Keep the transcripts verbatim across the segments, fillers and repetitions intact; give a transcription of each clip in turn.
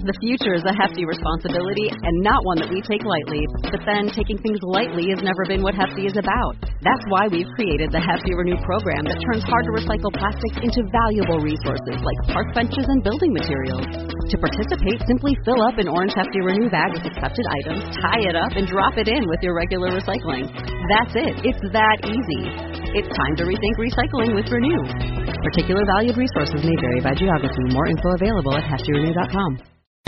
The future is a hefty responsibility and not one that we take lightly. But then, taking things lightly has never been what Hefty is about. That's why we've created the Hefty Renew program that turns hard-to-recycle plastics into valuable resources like park benches and building materials. To participate, simply fill up an orange Hefty Renew bag with accepted items, tie it up, and drop it in with your regular recycling. That's it. It's that easy. It's time to rethink recycling with Renew. Particular valued resources may vary by geography. More info available at hefty renew dot com.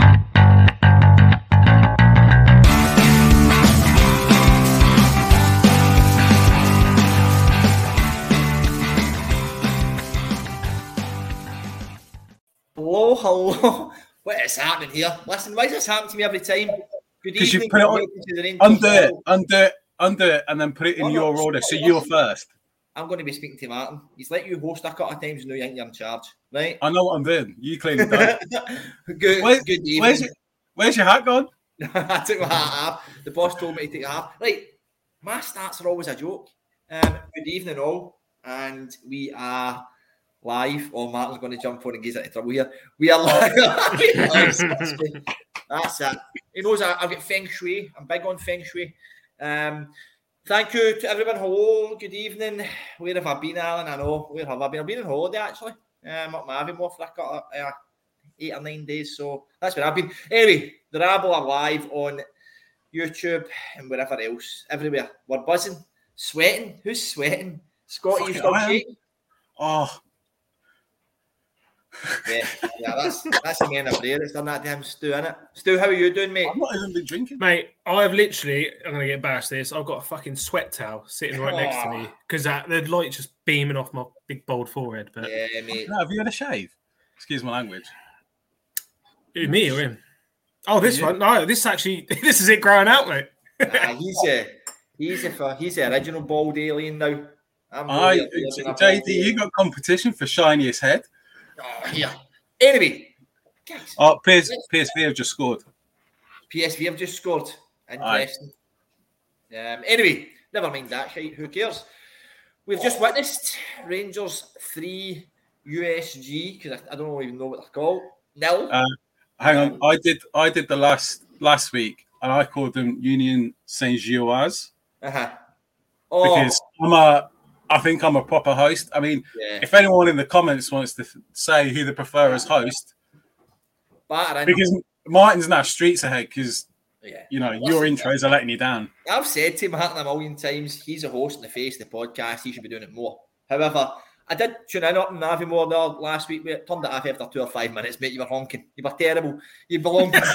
Hello, hello. What is happening here? Listen, why does this happen to me every time? Good Because you evening. put it on, undo it, undo it, undo it, and then put it in Oh, your no, order. So listen. you're first. I'm going to be speaking to Martin. He's let you host a couple of times and now you think you're in charge, right? I know what I'm doing. You clearly don't. good, Where- good evening. Where's your, where's your hat gone? I took my hat off. The boss told me to take it off. Right, my stats are always a joke. Um, good evening, all, and we are live. Oh, Martin's going to jump on and get into trouble here. We are live. That's it. He knows I, I've got Feng Shui. I'm big on Feng Shui. Um, thank you to everyone. Hello, good evening. Where have I been, Alan? I know. Where have I been? I've been on holiday, actually. Um, up my Aviemore for a couple of, uh, eight or nine days. So that's where I've been. Anyway, the Rabble are live on YouTube and wherever else. Everywhere. We're buzzing. Sweating. Who's sweating? Scotty, you Fucking still I am. shaking? Oh, Yeah, yeah, that's that's the man up there that's done that to him, Stu, innit? Stu, how are you doing, mate? I've not even been drinking. Mate, I've literally, I'm going to get embarrassed this, I've got a fucking sweat towel sitting right next to me because that the light's just beaming off my big bold forehead. But Yeah, mate. No, have you had a shave? Excuse my language. Who, me or him? Oh, this You. one? No, this actually, this is it growing out, mate. Nah, he's a he's a he's the original bald alien now. I'm I, really using a J bald D, you alien. got competition for shiniest head. Oh, here. Anyway, guys, Oh, P S, P S V have just scored. P S V have just scored. Interesting. Um, anyway, never mind that shit. Who cares? We've just witnessed Rangers three U S G because I, I don't even know what they're called. Nil. Uh, hang on, I did I did the last last week, and I called them Union Saint Gilloise Uh-huh. Oh, because I'm a I think I'm a proper host. I mean, yeah. if anyone in the comments wants to say who they prefer as host, Batter in. because Martin's now streets ahead because Yeah. you know your Listen, intros are letting you down. I've said to Martin a million times, he's a host in the face of the podcast. He should be doing it more. However, I did tune in up in Aviemore there last week. We turned it off after two or five minutes, mate. You were honking. You were terrible. You belong. you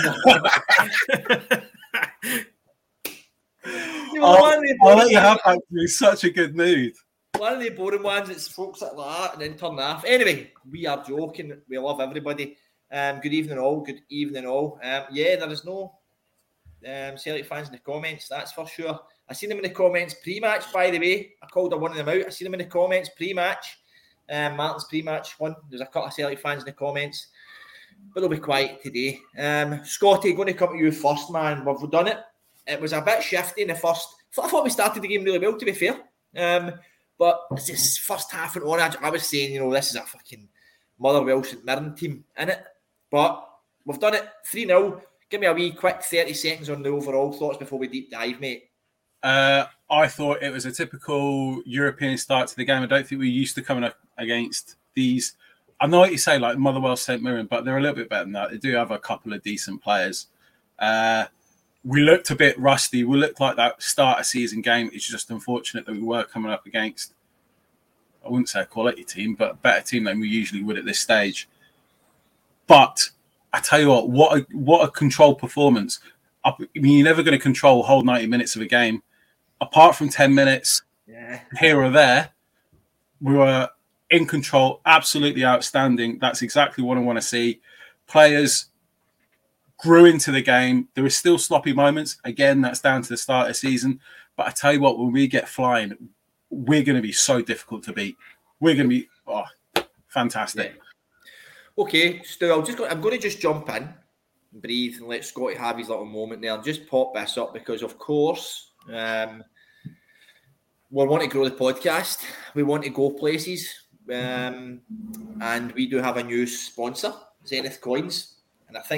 were I'll, one of the I'll let you boring have that. You're in such a good mood. one of the boring ones that's folks like that and then turn it off. Anyway, we are joking. We love everybody. Um, good evening, all. Good evening, all. Um, yeah, there is no um, Celtic fans in the comments, that's for sure. I seen them in the comments pre-match, by the way. I called her one of them out. I seen them in the comments pre-match. Um, Martin's pre-match one. There's a couple of Celtic fans in the comments. But they'll be quiet today. Um, Scotty, going to come to you first, man. We've done it. It was a bit shifty in the first. I thought we started the game really well, to be fair. Um, but it's this first half and on. I, I was saying, you know, this is a fucking Motherwell St Mirren team, innit? But we've done it three nil. Give me a wee quick thirty seconds on the overall thoughts before we deep dive, mate. Uh, I thought it was a typical European start to the game. I don't think we're used to coming up against these. I know what you say, like Motherwell St Mirren, but they're a little bit better than that. They do have a couple of decent players. Uh, we looked a bit rusty. We looked like that start of season game. It's just unfortunate that we were coming up against, I wouldn't say a quality team, but a better team than we usually would at this stage. But I tell you what, what a, what a controlled performance. I mean, you're never going to control whole ninety minutes of a game. Apart from ten minutes Yeah. here or there, we were in control, absolutely outstanding. That's exactly what I want to see. Players grew into the game. There were still sloppy moments. Again, that's down to the start of the season. But I tell you what, when we get flying, we're going to be so difficult to beat. We're going to be oh, fantastic. Yeah. Okay, Stu, I'll just go, I'm going to just jump in, breathe, and let Scotty have his little moment there. I'll just pop this up because, of course, um, we want to grow the podcast. We want to go places. Um, and we do have a new sponsor, Zenith Coins. And I think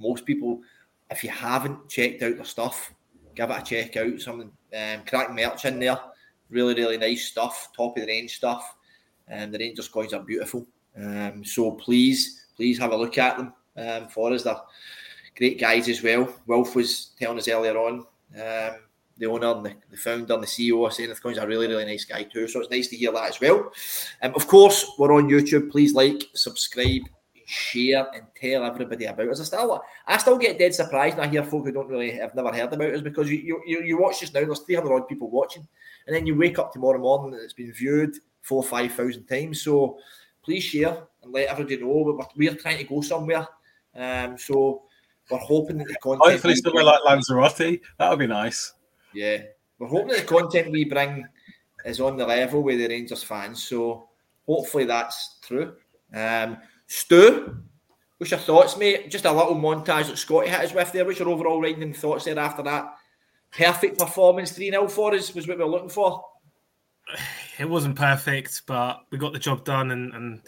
most people, if you haven't checked out their stuff, give it a check out. Some um, cracking merch in there, really, really nice stuff, top of the range stuff. And um, the Rangers coins are beautiful. Um, so please, please have a look at them um, for us. They're great guys as well. Wilf was telling us earlier on, um, the owner and the, the founder and the C E O are saying the coins are a really, really nice guy too. So it's nice to hear that as well. Um, of course, we're on YouTube. Please like, subscribe, share, and tell everybody about us. I still, I still get dead surprised when I hear folk who don't really have never heard about us, because you you, you watch this now, there's three hundred odd people watching, and then you wake up tomorrow morning and it's been viewed four or five thousand times. So please share and let everybody know we're, we're trying to go somewhere. Um, so we're hoping that the content. Hopefully, somewhere like Lanzarote, that would be nice. Yeah, we're hoping that the content we bring is on the level with the Rangers fans. So hopefully that's true. Um, Stu, what's your thoughts, mate? Just a little montage that Scotty hit us with there. What's your overall reading and thoughts there after that perfect performance? three nil for us was what we were looking for. It wasn't perfect, but we got the job done, and, and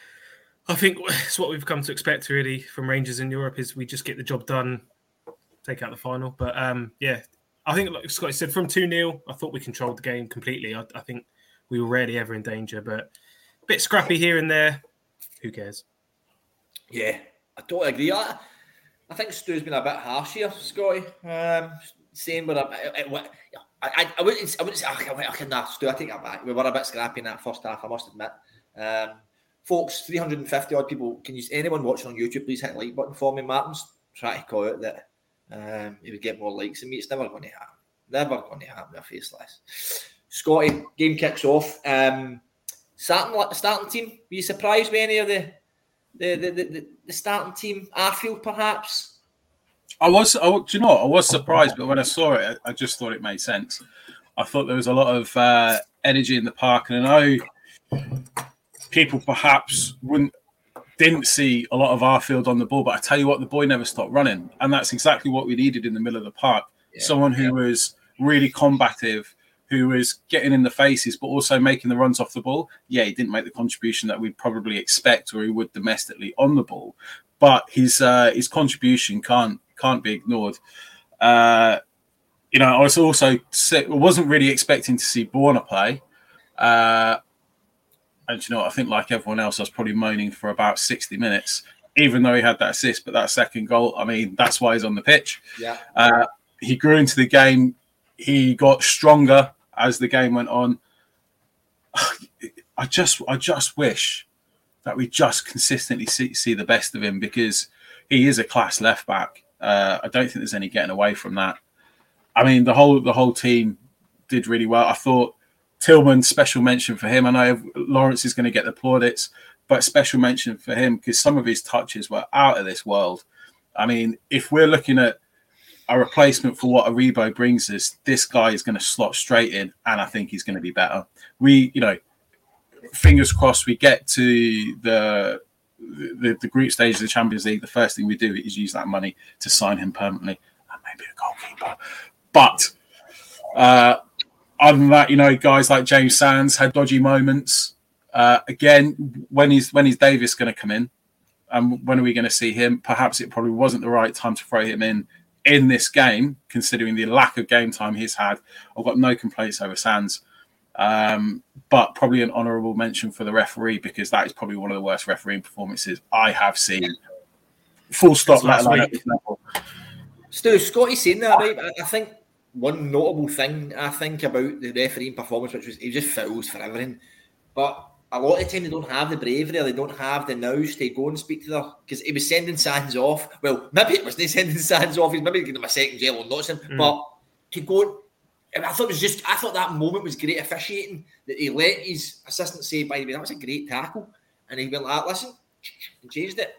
I think it's what we've come to expect really from Rangers in Europe, is we just get the job done, take out the final. But um, yeah, I think like Scotty said, from two nil, I thought we controlled the game completely. I, I think we were rarely ever in danger, but a bit scrappy here and there. Who cares? Yeah, I totally agree. I, I think Stu's been a bit harsh here, Scotty. Um, saying we're a bit, I, I, I wouldn't, I wouldn't say, I, I, I can nah, Stu, I take that back. We were a bit scrappy in that first half, I must admit. Um, folks, three hundred fifty odd people. Can you, anyone watching on YouTube, please hit the like button for me. Martin's trying to call out that um, he would get more likes than me. It's never going to happen. Never going to happen. A faceless. Scotty, game kicks off. Um, starting starting team. Were you surprised by any of the the the, the, the starting team? Arfield, perhaps. I was. I, do you know what? I was surprised, but when I saw it, I just thought it made sense. I thought there was a lot of uh, energy in the park, and I know people perhaps wouldn't didn't see a lot of Arfield on the ball, but I tell you what, the boy never stopped running, and that's exactly what we needed in the middle of the park. Yeah, Someone who yeah. was really combative, who was getting in the faces, but also making the runs off the ball. Yeah, he didn't make the contribution that we'd probably expect, or he would domestically on the ball, but his uh, his contribution can't can't be ignored. Uh, you know, I was also I wasn't really expecting to see Borna play. Uh, and you know, I think like everyone else, I was probably moaning for about sixty minutes, even though he had that assist. But that second goal, I mean, that's why he's on the pitch. Yeah, uh, he grew into the game. He got stronger as the game went on. I just, I just wish that we just consistently see, see the best of him, because he is a class left back. Uh, I don't think there's any getting away from that. I mean, the whole the whole team did really well. I thought Tillman, special mention for him. I know Lawrence is going to get the plaudits, but special mention for him because some of his touches were out of this world. I mean, if we're looking at a replacement for what Aribo brings us, this guy is going to slot straight in, and I think he's going to be better. We, you know, fingers crossed we get to the The, the group stage of the Champions League. The first thing we do is use that money to sign him permanently, and maybe a goalkeeper. But uh, other than that, you know, guys like James Sands had dodgy moments. Uh, again, when is when is Davis going to come in? And um, when are we going to see him? Perhaps it probably wasn't the right time to throw him in in this game, considering the lack of game time he's had. I've got no complaints over Sands. Um, but probably an honourable mention for the referee, because that is probably one of the worst refereeing performances I have seen. Full stop. Let alone at this level. Stu, Scotty's saying that, right? I think one notable thing I think about the refereeing performance, which was he just fouls for everything, but a lot of the time they don't have the bravery, or they don't have the nous to go and speak to their, because he was sending Sands off. Well, maybe it wasn't sending Sands off. He's maybe giving him a second yellow, not him, mm. but to go. I thought it was just. I thought that moment was great officiating, that he let his assistant say, "By the way, that was a great tackle," and he went like, "Listen," and changed it.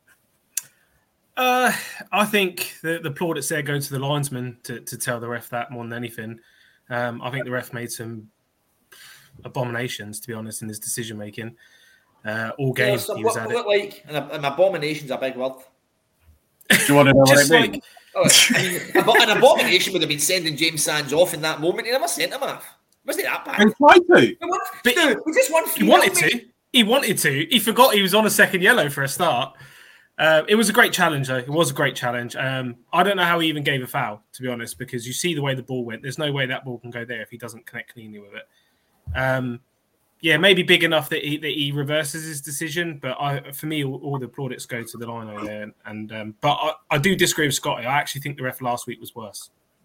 Uh, I think the the plaudits there go to the linesman to, to tell the ref that more than anything. Um, I think the ref made some abominations, to be honest, in his decision making. Uh, all game yeah, so he was what, at what, it. Like an, an abomination's a big word. Do you want to know what Just it means? like, Oh, I mean, an abomination would have been sending James Sands off in that moment. He never sent him off. Wasn't it that bad? He tried to. But Stu, we just won he wanted to. He wanted to. He forgot he was on a second yellow for a start. Uh, it was a great challenge, though. It was a great challenge. Um, I don't know how he even gave a foul, to be honest, because you see the way the ball went. There's no way that ball can go there if he doesn't connect cleanly with it. Um, yeah, maybe big enough that he, that he reverses his decision, but I, for me, all, all the plaudits go to the lino there. And, and um, but I, I do disagree with Scotty. I actually think the ref last week was worse.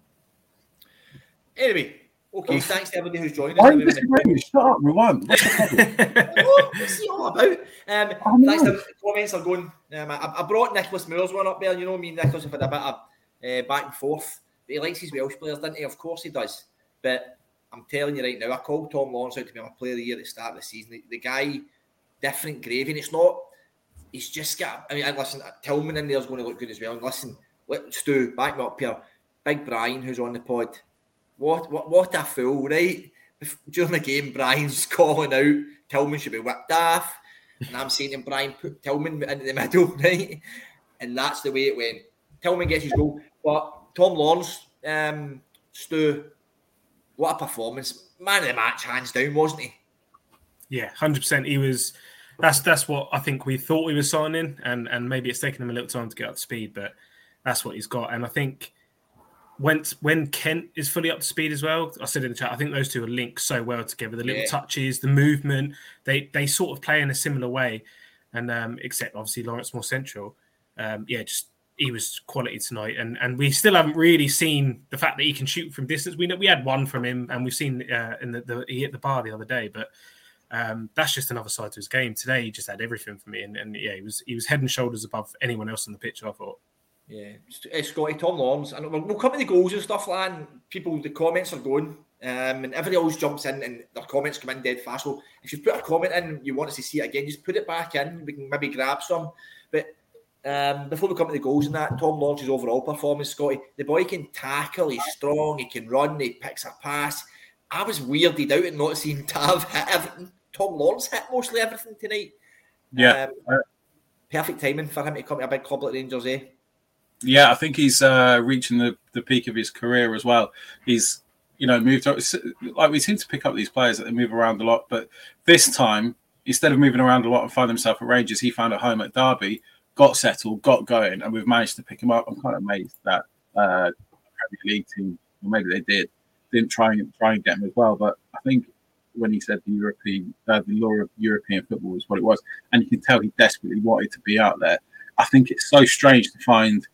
Anyway, okay, thanks to everybody who's joined us. I'm disagreeing. Shut up, Ruwan. What's the problem? Oh, what's he all about? Um, thanks to the comments are going. Um, I, I brought Nicholas Moore's one up there. You know, me and Nicholas have had a bit of uh, back and forth. But he likes his Welsh players, doesn't he? Of course he does. But I'm telling you right now, I called Tom Lawrence out to be my player of the year at the start of the season. The, the guy, different gravy. And it's not, he's just got, I mean, listen, Tillman in there's going to look good as well. And listen, let Stu, back me up here. Big Brian, who's on the pod. What, what, what a fool, right? During the game, Brian's calling out Tillman should be whipped off. And I'm saying to him, Brian, put Tillman into the middle, right? And that's the way it went. Tillman gets his goal. But Tom Lawrence, um, Stu, what a performance. Man of the match, hands down, wasn't he? Yeah, one hundred percent. He was, that's that's what I think we thought we were signing. And, and maybe it's taken him a little time to get up to speed, but that's what he's got. And I think when, when Kent is fully up to speed as well, I said in the chat, I think those two are linked so well together. The little yeah. touches, the movement, they they sort of play in a similar way. And um, except obviously Lawrence more central. Um, yeah, just he was quality tonight, and and we still haven't really seen the fact that he can shoot from distance. We know we had one from him, and we've seen uh, in the, the he hit the bar the other day, but um, that's just another side to his game. Today, he just had everything for me, and, and yeah, he was he was head and shoulders above anyone else on the pitch, I thought. Yeah, it's Scotty, Tom Lawrence, and we'll, we'll come to the goals and stuff like that. And people, the comments are going, um, and everybody always jumps in, and their comments come in dead fast. So if you put a comment in, you want us to see it again, just put it back in. We can maybe grab some, but. Um, before we come to the goals and that, Tom Lawrence's overall performance, Scotty, the boy can tackle, he's strong, he can run, he picks a pass. I was weirded out at not seeing Tav hit everything. Tom Lawrence hit mostly everything tonight. Yeah. Um, perfect timing for him to come to a big club like Rangers, eh? Yeah, I think he's uh, reaching the, the peak of his career as well. He's, you know, moved up, like we seem to pick up these players that they move around a lot, but this time, instead of moving around a lot and find himself at Rangers, he found a home at Derby, got settled, got going, and we've managed to pick him up. I'm kind of amazed that uh, Premier League team, or maybe they did, didn't try and try and get him as well. But I think when he said the European, uh, the law of European football was what it was, and you can tell he desperately wanted to be out there. I think it's so strange to find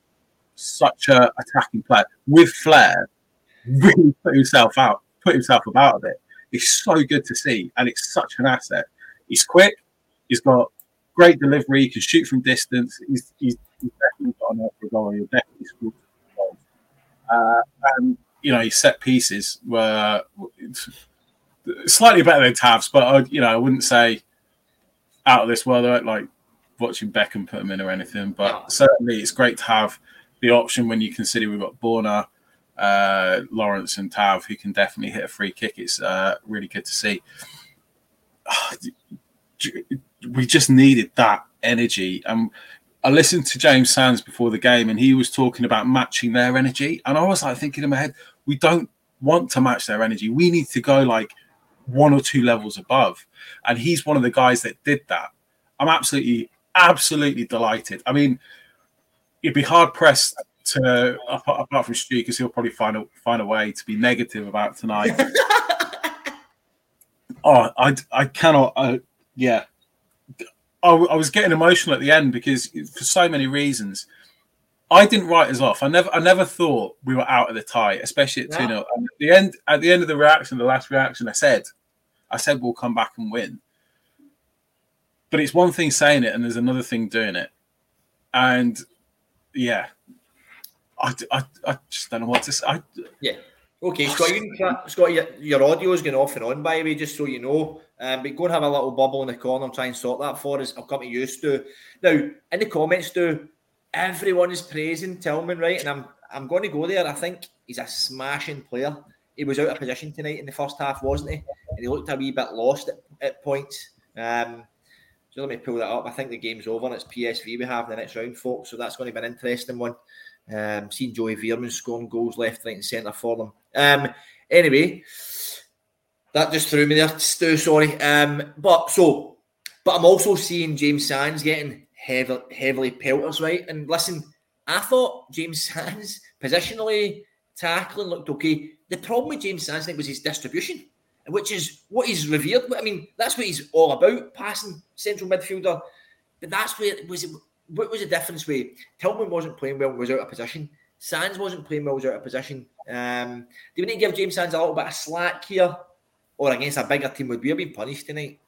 such a attacking player with flair really put himself out, put himself about a bit. It's so good to see, and it's such an asset. He's quick. He's got great delivery. He can shoot from distance. He's, he's, he's definitely got an for a goal. He'll definitely score goals. Uh, and, you know, his set pieces were slightly better than Tav's, but, I, you know, I wouldn't say out of this world. I don't like watching Beckham put him in or anything, but certainly it's great to have the option when you consider we've got Borna, uh, Lawrence and Tav, who can definitely hit a free kick. It's uh, really good to see. We just needed that energy. Um, I listened to James Sands before the game, and he was talking about matching their energy. And I was like thinking in my head, we don't want to match their energy. We need to go like one or two levels above. And he's one of the guys that did that. I'm absolutely, absolutely delighted. I mean, you'd be hard pressed to, apart from Stu, because he'll probably find a find a way to be negative about tonight. oh, I, I cannot. Uh, yeah. I, I was getting emotional at the end because for so many reasons. I didn't write us off. I never I never thought we were out of the tie, especially at two nil. And at the end at the end of the reaction, the last reaction, I said, I said we'll come back and win. But it's one thing saying it and there's another thing doing it. And yeah, I, I, I just don't know what to say. I, yeah. Okay, Scott, you can, Scott, your, your audio is going off and on, by the way, just so you know. Um, but go and have a little bubble in the corner and try and sort that for us. I'll come to you, Stu. Now, in the comments, Stu, everyone is praising Tillman, right? And I'm I'm going to go there. I think he's a smashing player. He was out of position tonight in the first half, wasn't he? And he looked a wee bit lost at, at points. Um, so let me pull that up. I think the game's over and it's P S V we have in the next round, folks. So that's going to be an interesting one. Um, seen Joey Veerman scoring goals left, right and centre for them. Um, anyway, that just threw me there, Stu, sorry. Um, but so, but I'm also seeing James Sands getting heavily, heavily pelters, right? And listen, I thought James Sands positionally tackling looked okay. The problem with James Sands was his distribution, which is what he's revered. I mean, that's what he's all about, passing central midfielder. But that's where it was. What was the difference? Where Tillman wasn't playing well, was out of position. Sands wasn't playing well, was out of position. Um, do we need to give James Sands a little bit of slack here, or against a bigger team? Would we have been punished tonight?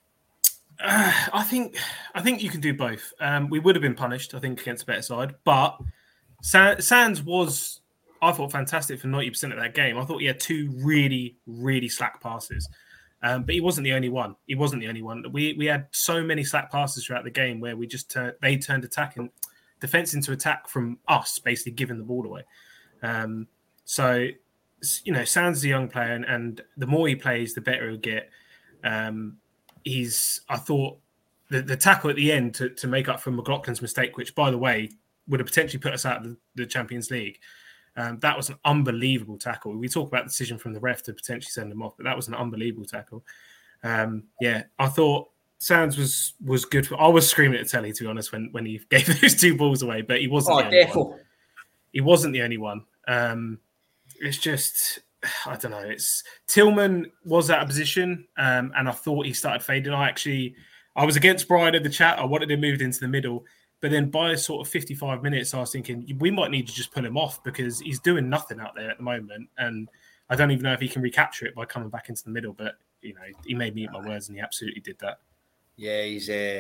Uh, I think I think you can do both. Um, we would have been punished, I think, against a better side. But Sands was, I thought, fantastic for ninety percent of that game. I thought he had two really, really slack passes. Um, but he wasn't the only one. He wasn't the only one. We we had so many slack passes throughout the game where we just turned, they turned attack and defense into attack from us, basically giving the ball away. Um, so, you know, Sands is a young player, and, and the more he plays, the better he'll get. Um, he's, I thought, the, the tackle at the end to, to make up for McLaughlin's mistake, which, by the way, would have potentially put us out of the, the Champions League. Um, that was an unbelievable tackle. We talk about the decision from the ref to potentially send him off, but that was an unbelievable tackle. Um, yeah, I thought Sands was was good. For, I was screaming at Telly, to be honest, when, when he gave those two balls away, but he wasn't oh, the only careful. one. He wasn't the only one. Um, it's just, I don't know. It's Tillman was out of position, um, and I thought he started fading. I actually, I was against Brian in the chat. I wanted him moved into the middle. But then by sort of fifty-five minutes, I was thinking we might need to just pull him off because he's doing nothing out there at the moment. And I don't even know if he can recapture it by coming back into the middle. But, you know, he made me eat my words and he absolutely did that. Yeah, he's... Uh...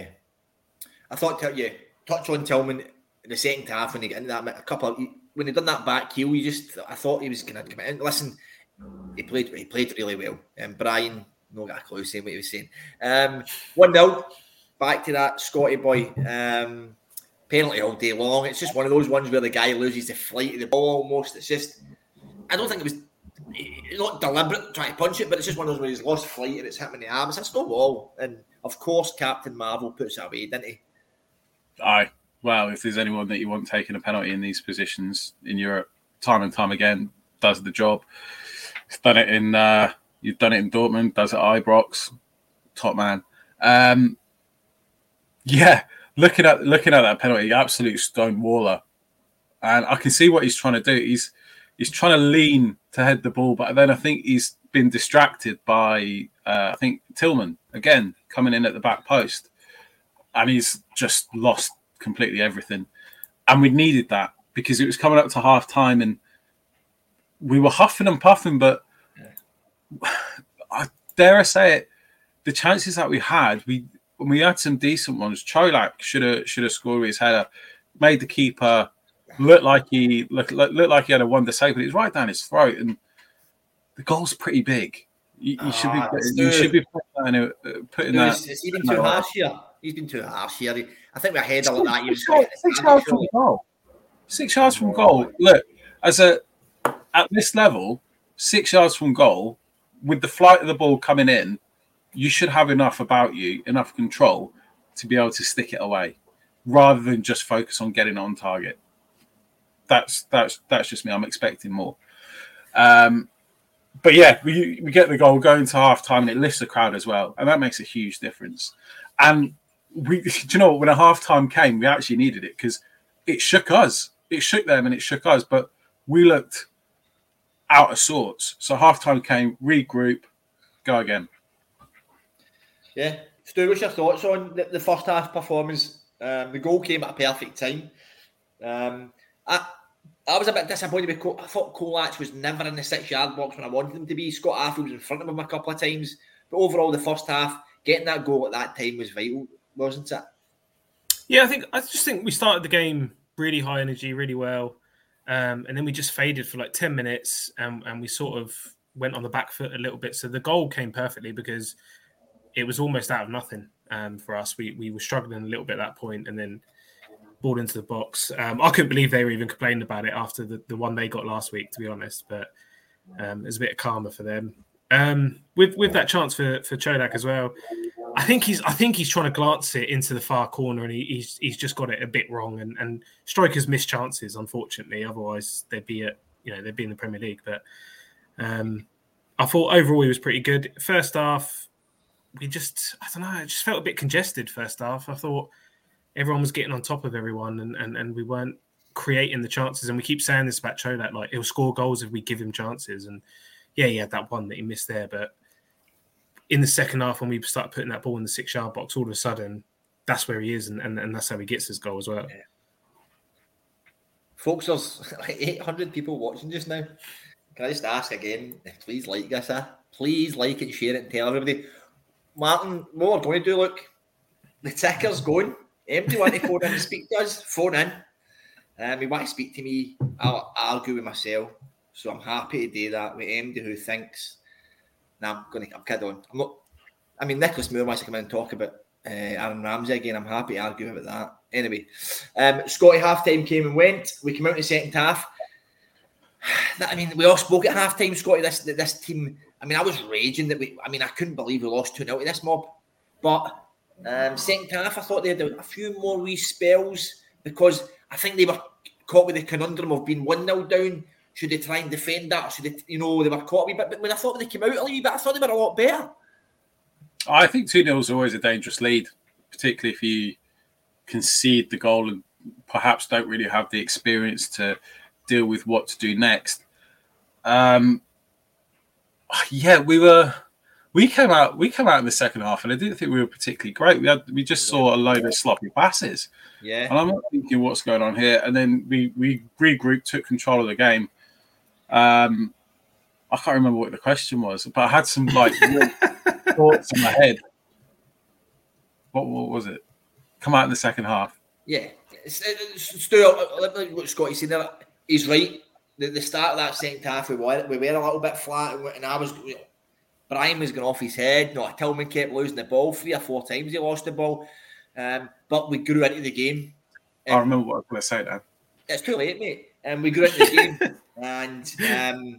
I thought, yeah, touch on Tillman in the second half when he got into that, a couple of... When he done that back heel, you just... I thought he was going to come in. Listen, he played he played really well. And um, Brian, no got a clue saying what he was saying. Um, one nil, back to that Scotty boy. Um... Penalty all day long. It's just one of those ones where the guy loses the flight of the ball almost. It's just, I don't think it was it's not deliberate trying to punch it, but it's just one of those where he's lost flight and it's hit him in the arms. That's no ball. And of course, Captain Marvel puts it away, didn't he? Aye. Well, if there's anyone that you want taking a penalty in these positions in Europe, time and time again, does the job. He's done it in, uh, you've done it in Dortmund, does it at Ibrox, top man. Um, yeah. Looking at looking at that penalty, absolute stonewaller, and I can see what he's trying to do. He's he's trying to lean to head the ball, but then I think he's been distracted by uh, I think Tillman again coming in at the back post, and he's just lost completely everything. And we needed that because it was coming up to half time, and we were huffing and puffing. But I dare I say it, the chances that we had, we. When we had some decent ones, Cholak should have should have scored with his header, made the keeper look like he look, look, look like he had a wonder save, but it was right down his throat, and the goal's pretty big. You, you should be Ah, putting, you should be putting, uh, putting no, that. It's, it's even too harsh here. He's been too harsh here. I think we header like that. Six, six, six yards from goal. Six yards from goal. Look, as a at this level, six yards from goal, with the flight of the ball coming in, you should have enough about you, enough control to be able to stick it away, rather than just focus on getting on target. That's that's that's just me. I'm expecting more. Um, but yeah, we we get the goal, go into half time, and it lifts the crowd as well, and that makes a huge difference. And we, do you know what? When a half time came, we actually needed it because it shook us. It shook them, and it shook us. But we looked out of sorts. So half time came, regroup, go again. Yeah. Stu, what's your thoughts on the, the first half performance? Um, the goal came at a perfect time. Um, I I was a bit disappointed with Col- I thought Kolach was never in the six-yard box when I wanted him to be. Scott Arfield was in front of him a couple of times. But overall, the first half, getting that goal at that time was vital, wasn't it? Yeah, I think I just think we started the game really high energy, really well. Um, and then we just faded for like ten minutes and, and we sort of went on the back foot a little bit. So the goal came perfectly because it was almost out of nothing um, for us. We we were struggling a little bit at that point and then ball into the box. Um, I couldn't believe they were even complaining about it after the, the one they got last week, to be honest. But um, it was a bit calmer for them. Um, with with that chance for for Cholak as well, I think he's I think he's trying to glance it into the far corner and he, he's he's just got it a bit wrong. And, and strikers miss chances, unfortunately. Otherwise, they'd be at you know they'd be in the Premier League. But um, I thought overall he was pretty good. First half, we just I don't know, it just felt a bit congested. First half, I thought everyone was getting on top of everyone, and, and, and we weren't creating the chances. And we keep saying this about Chodak, like he'll score goals if we give him chances. And yeah, he had that one that he missed there, but in the second half, when we start putting that ball in the six-yard box, all of a sudden, that's where he is, and, and, and that's how he gets his goal as well. Yeah. Folks, there's like eight hundred people watching just now. Can I just ask again, please like this, eh? Please like and share it and tell everybody. Martin, what we're going to do, look, the ticker's going. M D want to phone in and speak to us, phone in. Um, he want to speak to me, I'll argue with myself. So I'm happy to do that with M D who thinks, nah, I'm going to, I'm kidding on. I'm not, I mean, Nicholas Moore wants to come in and talk about uh, Aaron Ramsey again. I'm happy to argue about that. Anyway, um, Scotty half-time came and went. We came out in the second half. I mean, we all spoke at half-time, Scotty, this, this team. I mean, I was raging that we, I mean, I couldn't believe we lost two nil to this mob. But um, second half, I thought they had a few more wee spells because I think they were caught with the conundrum of being one nil down. Should they try and defend that? Or should they, you know, they were caught a wee bit. But when I thought they came out a wee bit, I thought they were a lot better. I think two nil is always a dangerous lead, particularly if you concede the goal and perhaps don't really have the experience to deal with what to do next. Um, yeah, we were. We came out. We came out in the second half, and I didn't think we were particularly great. We had. We just saw a load of sloppy passes. Yeah. And I'm not thinking what's going on here. And then we we regrouped, took control of the game. Um, I can't remember what the question was, but I had some like thoughts in my head. What, what was it? Come out in the second half. Yeah, Stu, like what Scotty said there, he's right. The, the start of that second half, we were, we were a little bit flat, and I was, you know, Brian was going off his head. No, Tillman kept losing the ball three or four times. He lost the ball, um, but we grew into the game. I remember what I was going to say then. It's too late, mate. And um, we grew into the game, and um,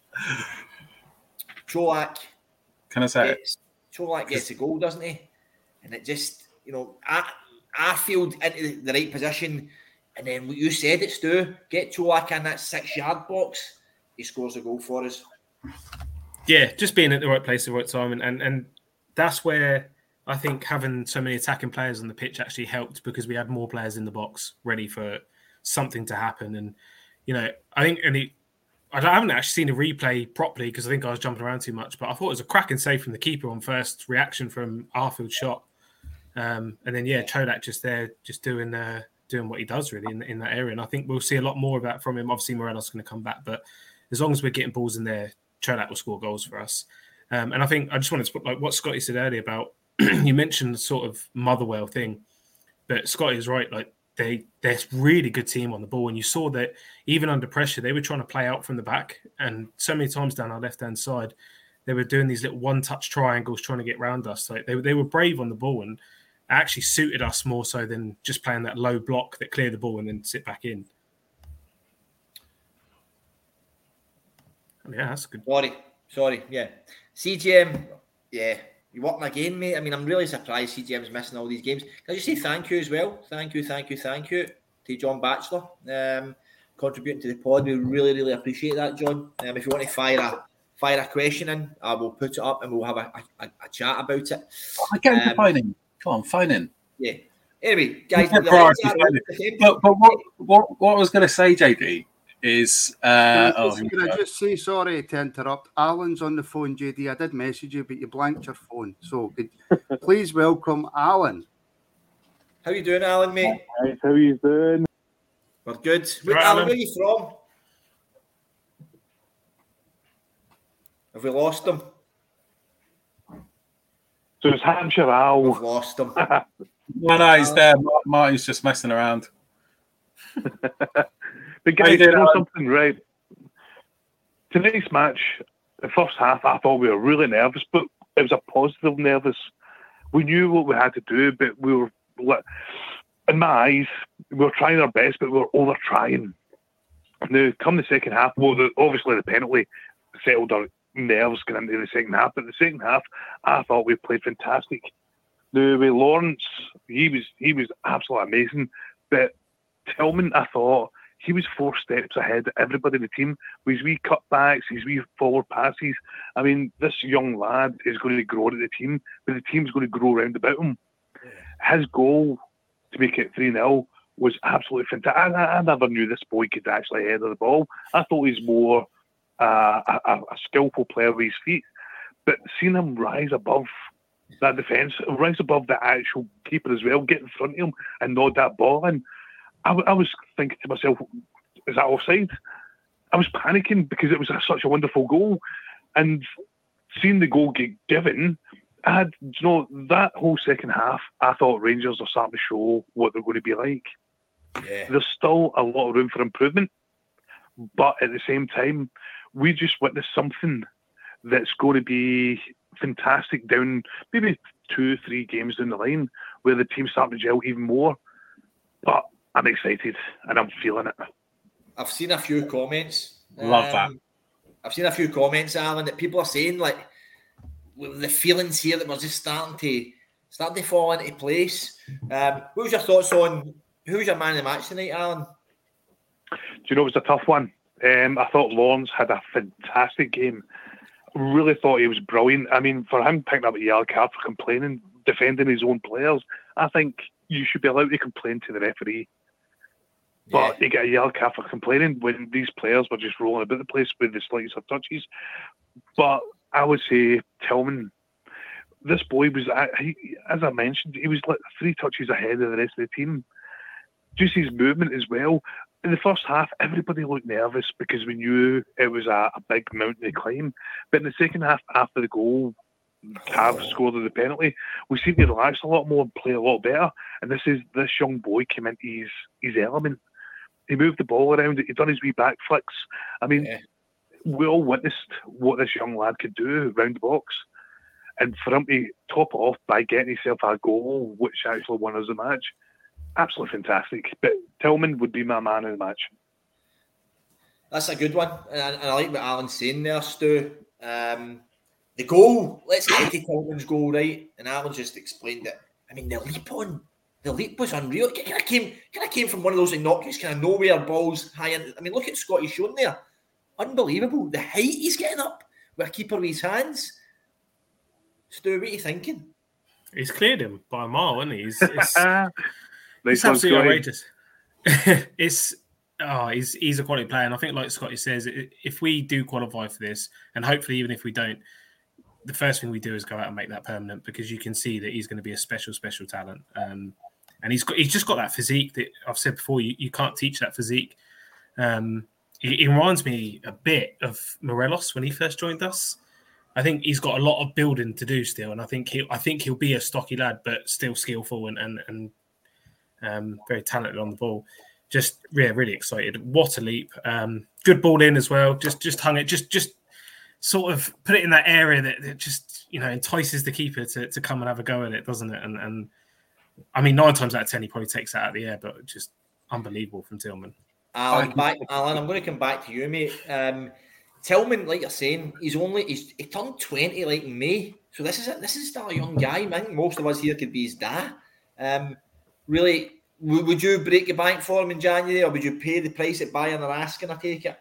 Cholak. Can I say gets, it? Cholak gets a goal, doesn't he? And it just, you know, I. Arfield into the right position, and then what you said it, Stu, get Cholak in that six-yard box, he scores a goal for us. Yeah, just being at the right place at the right time, and, and, and that's where I think having so many attacking players on the pitch actually helped because we had more players in the box ready for something to happen. And, you know, I think, and he, I haven't actually seen a replay properly because I think I was jumping around too much, but I thought it was a cracking save from the keeper on first reaction from Arfield's shot. Um, and then, yeah, Chodak just there, just doing uh, doing what he does, really, in, in that area. And I think we'll see a lot more of that from him. Obviously, Morelos is going to come back. But as long as we're getting balls in there, Chodak will score goals for us. Um, and I think I just wanted to put, like, what Scotty said earlier about, you mentioned the sort of Motherwell thing. But Scotty is right. Like, they, they're a really good team on the ball. And you saw that even under pressure, they were trying to play out from the back. And so many times down our left-hand side, they were doing these little one-touch triangles trying to get around us. So they, they were brave on the ball, and actually suited us more so than just playing that low block that clear the ball and then sit back in. Yeah, that's good. Sorry, sorry, yeah. C G M, yeah, you working again, mate. I mean, I'm really surprised C G M's missing all these games. Can I just say thank you as well? Thank you, thank you, thank you to John Batchelor, um, contributing to the pod. We really, really appreciate that, John. Um, if you want to fire a fire a question in, I will put it up and we'll have a, a, a chat about it. I can't um, find him. Come on, fine in. Yeah. Anyway, guys, but, but what, what, what I was going to say, J D, is... Uh, can I oh, just, can I just say, sorry to interrupt, Alan's on the phone, J D. I did message you, but you blanked your phone. So could, please welcome Alan. How you doing, Alan, mate? Hi, how you doing? We're good. Where, Right, Alan, Alan. where are you from? Have we lost them? So it's Hampshire Al. We've lost them. no, no, he's there. Martin's just messing around. The guy, you know something, right? Tonight's match, the first half, I thought we were really nervous, but it was a positive nervous. We knew what we had to do, but we were, in my eyes, we were trying our best, but we were over trying. Now, come the second half, well, the, obviously the penalty settled our nerves going into the second half, but the second half, I thought we played fantastic. Now, with Lawrence, he was he was absolutely amazing, but Tillman, I thought, he was four steps ahead of everybody in the team with his wee cutbacks, his wee forward passes. I mean, this young lad is going to grow into the team, but the team's going to grow round about him. His goal to make it three nil was absolutely fantastic. I, I never knew this boy could actually head the ball. I thought he's more uh, a, a skillful player with his feet. But seeing him rise above that defence, rise above the actual keeper as well, get in front of him and nod that ball in, I, I was thinking to myself, is that offside? I was panicking because it was a, such a wonderful goal. And seeing the goal get given, I had, you know, that whole second half, I thought Rangers are starting to show what they're going to be like. Yeah. There's still a lot of room for improvement, but at the same time, we just witnessed something that's going to be fantastic down maybe two, three games down the line, where the team's starting to gel even more. But I'm excited and I'm feeling it. I've seen a few comments. Love um, that. I've seen a few comments, Alan, that people are saying like with the feelings here that we're just starting to starting to fall into place. Um, what was your thoughts on who was your man of the match tonight, Alan? Do you know it was a tough one? Um, I thought Lawrence had a fantastic game. Really thought he was brilliant. I mean, for him picking up a yellow card for complaining, defending his own players, I think you should be allowed to complain to the referee. But Yeah. you get a yellow card for complaining when these players were just rolling about the place with the slightest of touches. But I would say Tillman, this boy was, he, as I mentioned, he was like three touches ahead of the rest of the team. Just his movement as well. In the first half, everybody looked nervous because we knew it was a, a big mountain to climb. But in the second half, after the goal, Cav scored the penalty, we seemed to relax a lot more and play a lot better. And this is this young boy came into his, his element. He moved the ball around. He done his wee back flicks. I mean, Yeah. we all witnessed what this young lad could do round the box. And for him to top it off by getting himself a goal, which actually won us the match, absolutely fantastic. But Tillman would be my man of the match. That's a good one, and, and I like what Alan's saying there, Stu. Um, the goal, let's get to Tillman's goal, right? And Alan just explained it. I mean, the leap on, the leap was unreal. It kind of came, kind of came from one of those innocuous, kind of nowhere balls high in. I mean, look at Scotty Shone there, unbelievable. The height he's getting up with a keeper with his hands. Stu, what are you thinking? He's cleared him by a mile, isn't he? He's, it's, nice it's one, absolutely Scotty. outrageous. it's oh, he's he's a quality player, and I think, like Scotty says, if we do qualify for this, and hopefully even if we don't, the first thing we do is go out and make that permanent, because you can see that he's going to be a special, special talent. Um, and he's got he's just got that physique that I've said before. You, you can't teach that physique. Um, he, he reminds me a bit of Morelos when he first joined us. I think he's got a lot of building to do still, and I think he I think he'll be a stocky lad, but still skillful and and, and um, very talented on the ball. Just yeah, really excited. What a leap! Um, good ball in as well. Just just hung it. Just just sort of put it in that area that, that just you know entices the keeper to, to come and have a go at it, doesn't it? And and I mean, nine times out of ten, he probably takes that out of the air, but just unbelievable from Tillman. Alan, back, Alan, I'm going to come back to you, mate. Um, Tillman, like you're saying, he's only he's he turned twenty like in May, so this is a, this is still a young guy. I think most of us here could be his dad. Um, really, w- would you break your bank for him in January, or would you pay the price that Bayern are asking? I take it.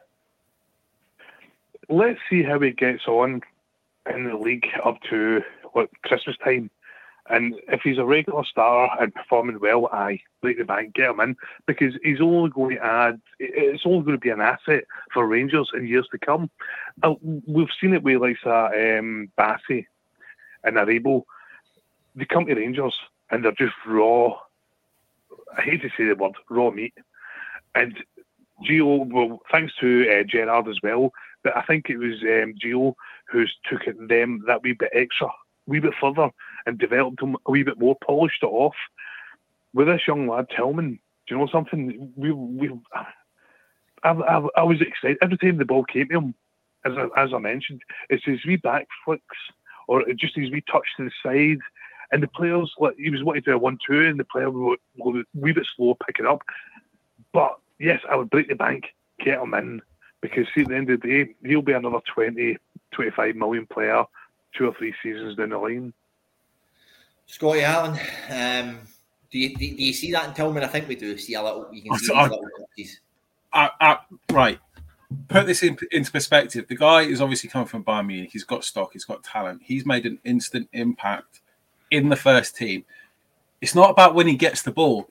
Let's see how he gets on in the league up to what, Christmas time. And if he's a regular starter and performing well, aye, break the bank, get him in, because he's only going to add, it's only going to be an asset for Rangers in years to come. Uh, we've seen it with like uh, um, Bassey and Aribo. They come to Rangers and they're just raw, I hate to say the word, raw meat. And Gio, well, thanks to uh, Gerrard as well, but I think it was um, Gio who's took it them that wee bit extra, wee bit further, and developed him a wee bit more, polished it off. With this young lad, Tillman, do you know something? We, we, I, I, I was excited. Every time the ball came to him, as I, as I mentioned, it's his wee back flicks, or just his wee touch to the side, and the players, like, he was wanting to do a one two, and the player would go a wee bit slow, pick it up. But yes, I would break the bank, get him in, because see, at the end of the day, he'll be another twenty, twenty-five million player two or three seasons down the line. Scotty Allen, um, do you do, do you see that in Tillman? I think we do see a little. You can see I- a little touches. I, I, right. Put this in, into perspective. The guy is obviously coming from Bayern Munich. He's got stock. He's got talent. He's made an instant impact in the first team. It's not about when he gets the ball.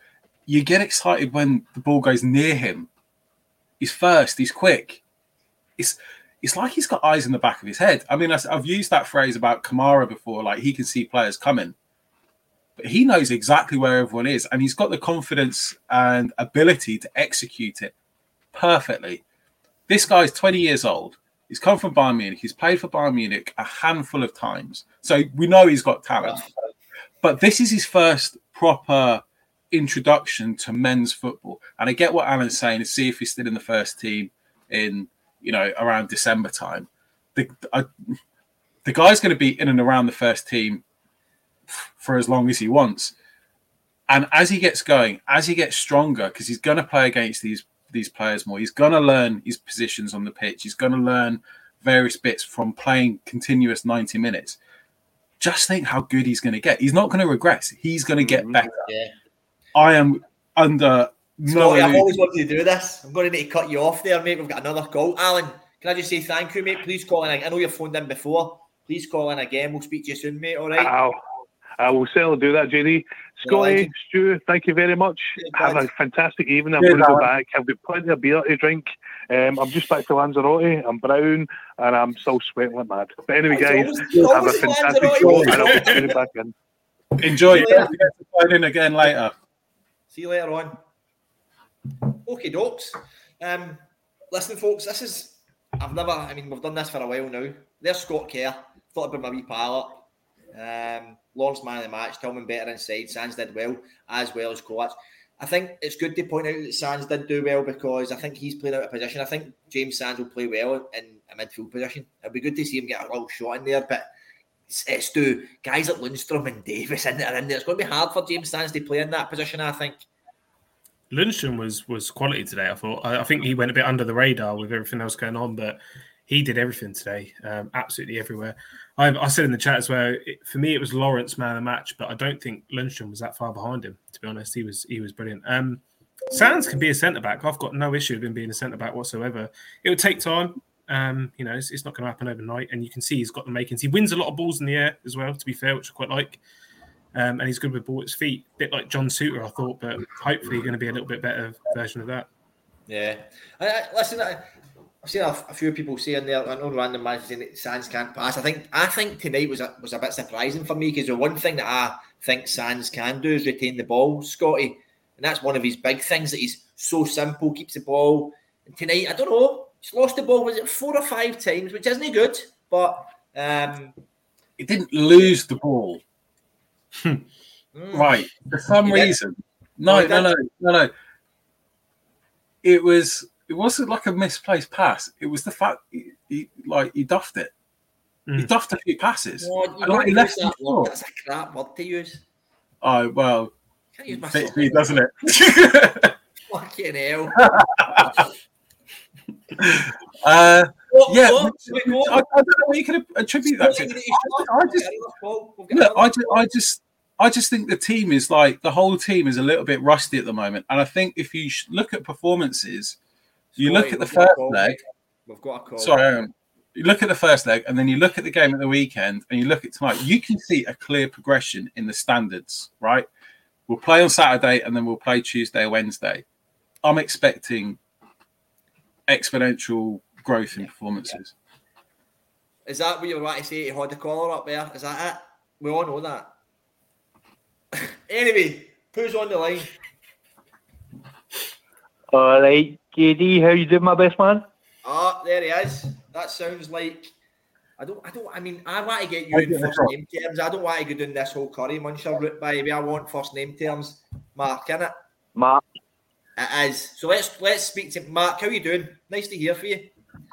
you get excited when the ball goes near him. He's first. He's quick. It's it's like he's got eyes in the back of his head. I mean, I've used that phrase about Kamara before, like he can see players coming. But he knows exactly where everyone is, and he's got the confidence and ability to execute it perfectly. This guy's twenty years old. He's come from Bayern Munich. He's played for Bayern Munich a handful of times. So we know he's got talent. But this is his first proper introduction to men's football. And I get what Alan's saying, to see if he's still in the first team in, you know, around December time. The, I, the guy's going to be in and around the first team for as long as he wants. And as he gets going, as he gets stronger, because he's going to play against these these players more, he's going to learn his positions on the pitch. He's going to learn various bits from playing continuous ninety minutes. Just think how good he's going to get. He's not going to regress. He's going to get better. Yeah. I am under no... Scotty, I've always wanted to do this. I'm going to need to cut you off there, mate. We've got another call. Alan, can I just say thank you, mate? Please call in. I know you've phoned in before. Please call in again. We'll speak to you soon, mate. All right? I'll, I will certainly do that, J D. Scotty, Yeah, Stu, thank you very much. Yeah, Have a fantastic evening. I'm Yeah, going to go Alan. back. I've got plenty of beer to drink. Um, I'm just back to Lanzarote. I'm brown and I'm still sweating like mad. But anyway, guys, It's always- have a always fantastic Lanzarote, show mate. and I'll be tuning back in. Enjoy. See you Don't forget to phone in again later. See you later on. Okay, dokes. Um, listen, folks, this is... I've never... I mean, we've done this for a while now. There's Scott Kerr. Thought I'd bring my wee pal up. Um, Lawrence man of the match. Tillman better inside. Sands did well, as well as Kovac. I think it's good to point out that Sands did do well because I think he's played out of position. I think James Sands will play well in a midfield position. It'd be good to see him get a little shot in there, but it's, it's to guys like Lundstrom and Davis in there, in there. It's going to be hard for James Sands to play in that position, I think. Lundstrom was was quality today, I thought. I, I think he went a bit under the radar with everything else going on, but he did everything today, um, absolutely everywhere. I, I said in the chat as well, it, for me, it was Lawrence man of the match, but I don't think Lundstrom was that far behind him, to be honest. He was he was brilliant. Um, Sands can be a centre-back. I've got no issue with him being a centre-back whatsoever. It would take time. Um, you know, it's, it's not going to happen overnight, and you can see he's got the makings. He wins a lot of balls in the air as well, to be fair, which I quite like. Um, and he's good with ball at his feet. A bit like John Suter, I thought, but hopefully going to be a little bit better version of that. Yeah. I, I, listen, I, I've seen a, a few people saying there, I know random managers saying that Sands can't pass. I think I think tonight was a, was a bit surprising for me because the one thing that I think Sands can do is retain the ball, Scotty. And that's one of his big things, that he's so simple, keeps the ball. And tonight, I don't know, he's lost the ball, was it four or five times, which isn't good, but... Um, He didn't lose the ball. mm, Right. For some He did. reason. No, he no, did. no, no, no. It was... It wasn't like a misplaced pass. It was the fact he, he like he duffed it. Mm. He duffed a few passes. no, you And don't like he use left that the word. floor. That's a crap word to use. Oh well, Can't use fits myself. me, doesn't it? Fucking hell. uh, What, yeah, what? Wait, what? I, I don't know what you can attribute that to. I just, look, I just, I just, I just think the team is like the whole team is a little bit rusty at the moment, and I think if you sh- look at performances, you look at the first leg. We've got a call. Sorry, Aaron. You look at the first leg, and then you look at the game at the weekend, and you look at tonight. You can see a clear progression in the standards. Right, we'll play on Saturday, and then we'll play Tuesday or Wednesday. I'm expecting exponential growth in performances. Is that what you were about to say? He had the collar up there. Is that it? We all know that. Anyway, who's on the line? All right, J D, how you doing, my best man? Ah, there he is. That sounds like I don't. I don't. I mean, I want to get you I in get the first call. name terms. I don't want to go down this whole curry muncher route, baby. I want first name terms. Mark, innit? Mark. It is. So let's let's speak to Mark. How you doing? Nice to hear from you.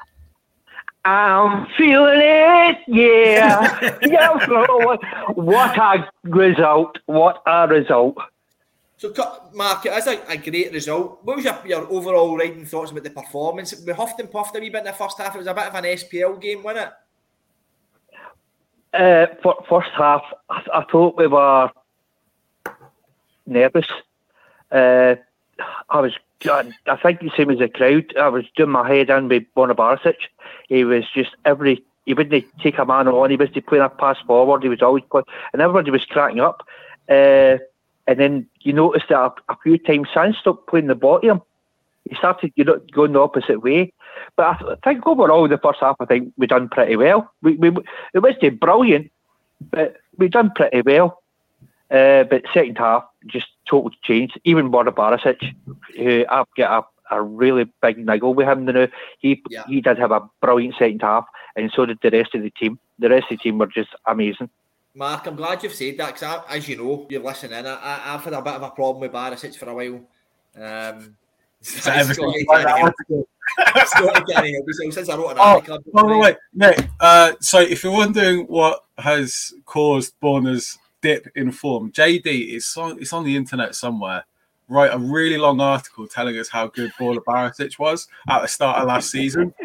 I'm feeling it, yeah. yeah. What a result! What a result! So, Mark, it is a, a great result. What was your, your overall riding thoughts about the performance? We huffed and puffed a wee bit in the first half. It was a bit of an S P L game, wasn't it? Uh, for first half, I, I thought we were nervous. Uh, I was, I think the same as the crowd. I was doing my head in with Borna Barisic. He was just every. He wouldn't take a man on. He was playing a pass forward. He was always playing, and everybody was cracking up. Uh, and then you noticed that a, a few times Sands stopped playing the ball to him. He started, you know, going the opposite way. But I, th- I think overall, the first half, I think we done pretty well. We, we it wasn't brilliant, but we done pretty well. Uh, but second half, just total change. Even Borna Barisic, who I've got a, a really big niggle with him now. He yeah. he did have a brilliant second half, and so did the rest of the team. The rest of the team were just amazing. Mark, I'm glad you've said that, because as you know, you're listening, I, I, I've had a bit of a problem with Barisic for a while. Um, So everything like that. Since I wrote an oh, article. Wait, wait, wait. Nick, uh, so if you're wondering what has caused Borna's dip in form, J D is on, it's on the internet somewhere. Write a really long article telling us how good Borna Barisic was at the start of last season.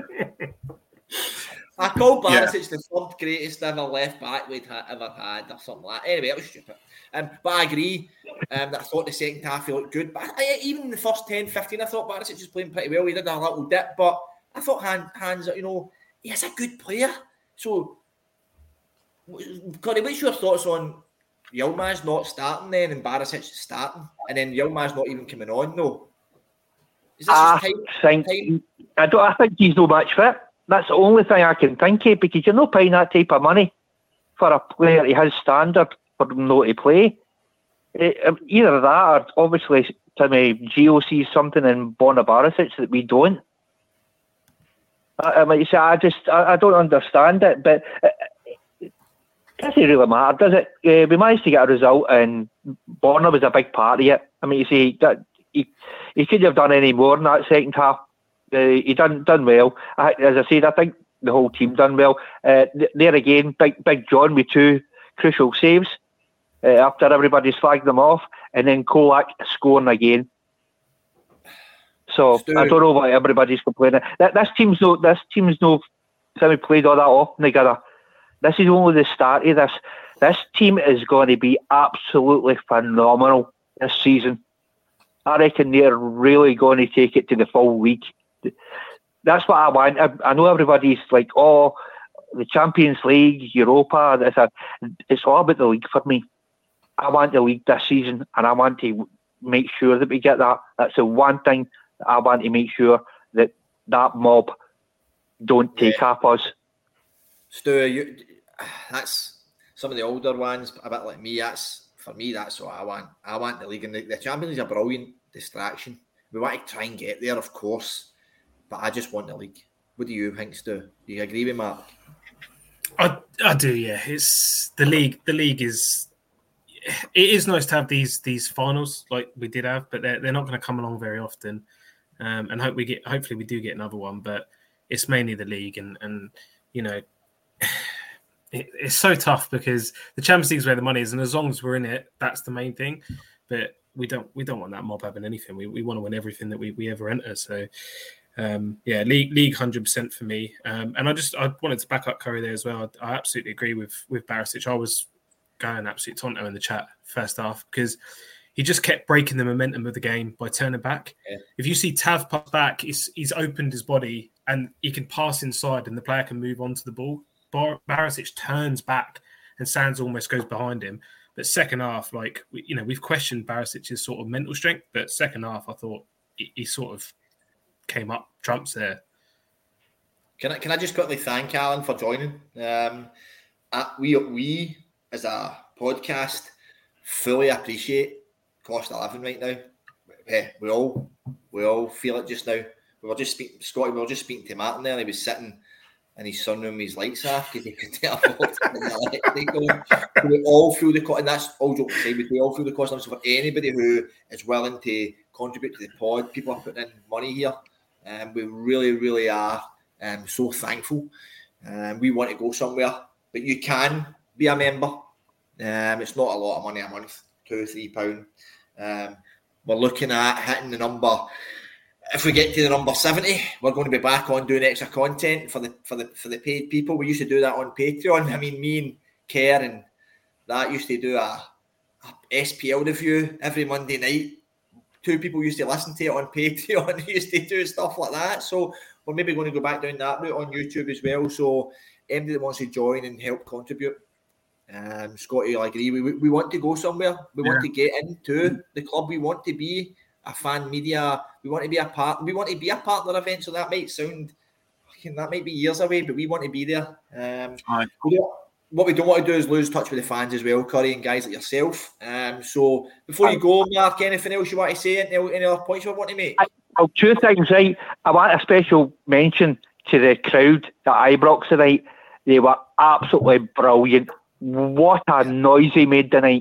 I called Barisic yeah. the third greatest ever left back we'd ha- ever had, or something like that. Anyway, it was stupid. Um, but I agree um, that I thought the second half he looked good. But I, even in the first ten, fifteen, I thought Barisic was playing pretty well. He did a little dip, but I thought Hans, Hans you know, he's a good player. So, Connie, what's your thoughts on Yilmaz not starting then and Barisic starting, and then Yilmaz not even coming on? No, is this I time, think time? I don't. I think he's no match fit. That's the only thing I can think of, because you're not paying that type of money for a player to his standard for him not to play. It, either that, or obviously Timmy Gio sees something in Borna Barisic that we don't. I, I mean, I just I, I don't understand it, but it doesn't really matter, does it? Uh, we managed to get a result, and Borna was a big part of it. I mean, you see that he he couldn't have done any more in that second half. Uh, he done done well. I, as I said, I think the whole team done well. Uh, there again, big big John with two crucial saves uh, after everybody's flagged them off, and then Kolak scoring again. So Stu. I don't know why everybody's complaining. That this team's no this team's no. We played all that often together. This is only the start of this. This team is going to be absolutely phenomenal this season. I reckon they're really going to take it to the full league. That's what I want. I, I know everybody's like, oh, the Champions League, Europa. It's, a, it's all about the league for me. I want the league this season, and I want to make sure that we get that. That's the one thing that I want to make sure that that mob don't take yeah. half us. Stu, you, that's some of the older ones, a bit like me. That's for me. That's what I want. I want the league, and the, the Champions League is a brilliant distraction. We want to try and get there, of course, but I just want the league. What do you think, Stu? Do you agree with Mark? I I do, yeah. It's the league. The league is. It is nice to have these these finals like we did have, but they're they're not going to come along very often. Um, and hope we get. Hopefully, we do get another one. But it's mainly the league, and and you know, it, it's so tough because the Champions League is where the money is, and as long as we're in it, that's the main thing. But we don't we don't want that mob having anything. We we want to win everything that we, we ever enter. So um, yeah, league league one hundred percent for me. Um, and I just I wanted to back up Curry there as well. I, I absolutely agree with with Barisic. I was going absolute tonto in the chat first half because he just kept breaking the momentum of the game by turning back. Yeah. If you see Tav pass back, he's he's opened his body and he can pass inside and the player can move on to the ball. Bar- Barisic turns back and Sands almost goes behind him. But second half, like, you know, we've questioned Barisic's sort of mental strength, but second half, I thought he, he sort of came up trumps there. Can I can I just quickly thank Alan for joining? Um, uh, we we as a podcast fully appreciate Cost eleven right now. Yeah, we all we all feel it just now. We were just speaking, Scotty. We were just speaking to Martin there. And he was sitting in his sunroom with his lights off because he couldn't afford the electric going. We all feel the cost, and that's all joke to say. We all feel the cost. So for anybody who is willing to contribute to the pod, people are putting in money here, and um, we really, really are um, so thankful. Um, we want to go somewhere, but you can be a member. Um, it's not a lot of money a month, two, three pound. Um, we're looking at hitting the number. If we get to the number seventy, we're going to be back on doing extra content for the for the for the paid people. We used to do that on Patreon. I mean, me and Kerr and that used to do a, a S P L review every Monday night. Two people used to listen to it on Patreon. Used to do stuff like that. So we're maybe going to go back down that route on YouTube as well. So anybody that wants to join and help contribute, Um, Scotty, I agree. We, we want to go somewhere. We want Yeah. to get into the club. We want to be a fan media. We want to be a part. We want to be a partner event. So that might sound, that might be years away, but we want to be there. Um, Fine. we don't, what we don't want to do is lose touch with the fans as well, Curry, and guys like yourself. Um, so before you go, Mark, anything else you want to say? Any, any other points you want to make? Well, two things, right? I want a special mention to the crowd at Ibrox tonight. They were absolutely brilliant. What a noise they made tonight.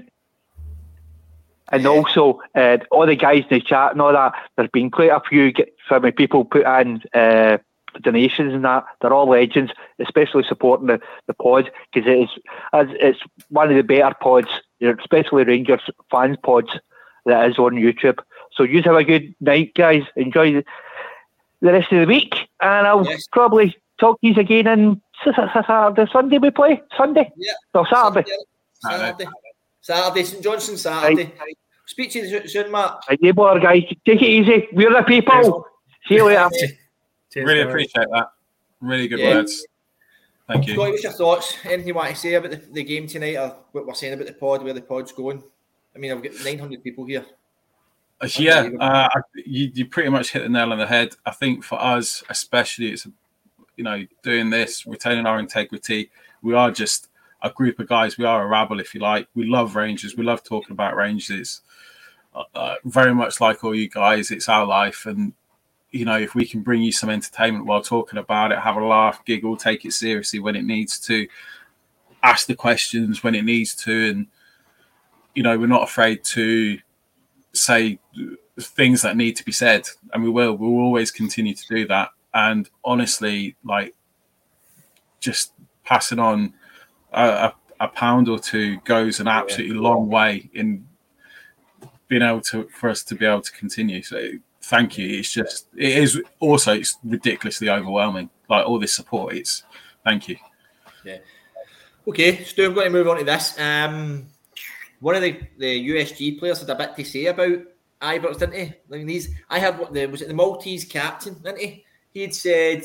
And Yeah. also, uh, all the guys in the chat and all that, there's been quite a few get, from the people put in uh, donations and that. They're all legends, especially supporting the, the pod, because it is, as it's one of the better pods, you know, especially Rangers fans pods that is on YouTube. So you have a good night, guys. Enjoy the, the rest of the week. And I'll Yes. probably talk to you again on Saturday, Sunday we play? Sunday? Yeah. No, Saturday. Saturday. Saturday. Saint Johnson, Saturday. Speak to you soon, Mark. Right, you boy, guys. Take it easy. We're the people. See you later. Cheers, Really guys. appreciate that. Really good Yeah. words. Thank you. Scotty, what's your thoughts? Anything you want to say about the, the game tonight, or what we're saying about the pod, where the pod's going? I mean, I've got nine hundred people here. Uh, Yeah, uh, you, you pretty much hit the nail on the head. I think for us, especially, it's, you know, doing this, retaining our integrity. We are just a group of guys. We are a rabble, if you like. We love Rangers. We love talking about Rangers. Uh, uh, very much like all you guys, it's our life. And, you know, if we can bring you some entertainment while talking about it, have a laugh, giggle, take it seriously when it needs to, ask the questions when it needs to, and, you know, we're not afraid to say things that need to be said, and we will. We'll always continue to do that. And honestly, like, just passing on a, a, a pound or two goes an absolutely long way in being able to for us to be able to continue. So thank you. It's just it is also it's ridiculously overwhelming. Like all this support. It's thank you. Yeah. Okay, Stu, I'm going to move on to this. Um, one of the, the U S G players had a bit to say about Ibrox, didn't he? I mean, these I had what the was it the Maltese captain, didn't he? He had said,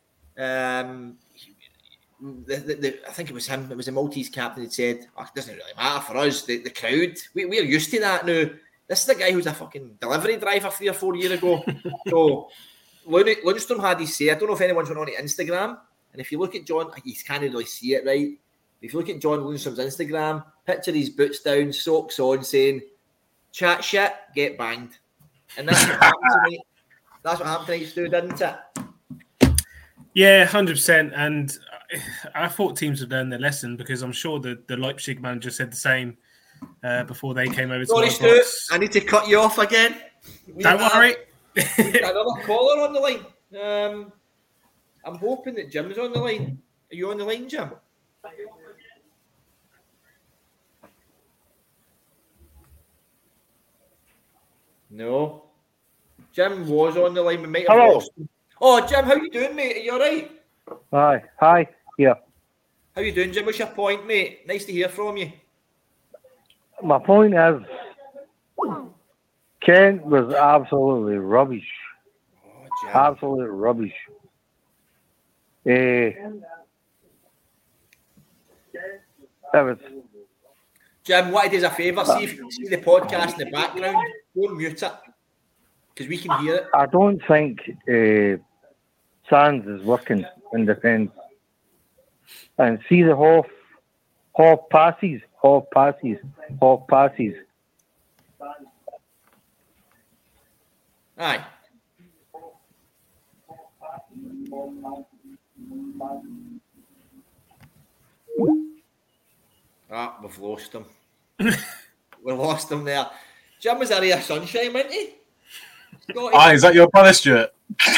um, the, the, the, I think it was him. It was the Maltese captain. Had said, oh, "It doesn't really matter for us. The, the crowd, we, we're used to that now. This is the guy who was a fucking delivery driver three or four years ago." So Lundstrom had his say. I don't know if anyone's went on to Instagram, and if you look at John, you can't really see it right. If you look at John Lundstrom's Instagram, picture his boots down, socks on, saying, "Chat shit, get banged," and that's what happened tonight. That's what happened tonight, Stu, didn't it? Yeah, one hundred percent. And I thought teams would learn their lesson, because I'm sure the, the Leipzig manager said the same uh, before they came over to Sorry, my Stu, box. I need to cut you off again. We Don't have worry. another caller on the line. Um, I'm hoping that Jim's on the line. Are you on the line, Jim? No. Jim was on the line. We might have Hello. lost him. Oh, Jim, how you doing, mate? Are you all right? Hi, hi, yeah. How you doing, Jim? What's your point, mate? Nice to hear from you. My point is, Kent was absolutely rubbish. Oh, Jim. Absolute rubbish. Eh, that was, Jim, what I do is a favour. See if you can see the podcast in the background. Don't mute it, because we can hear it. I don't think uh, Sands is working in defence. And see the half, half passes, half passes, half passes. Aye. Ah, we've lost him. We lost him there. Jim was a ray of sunshine, wasn't he? Scotty. Ah, is that your brother, Stuart?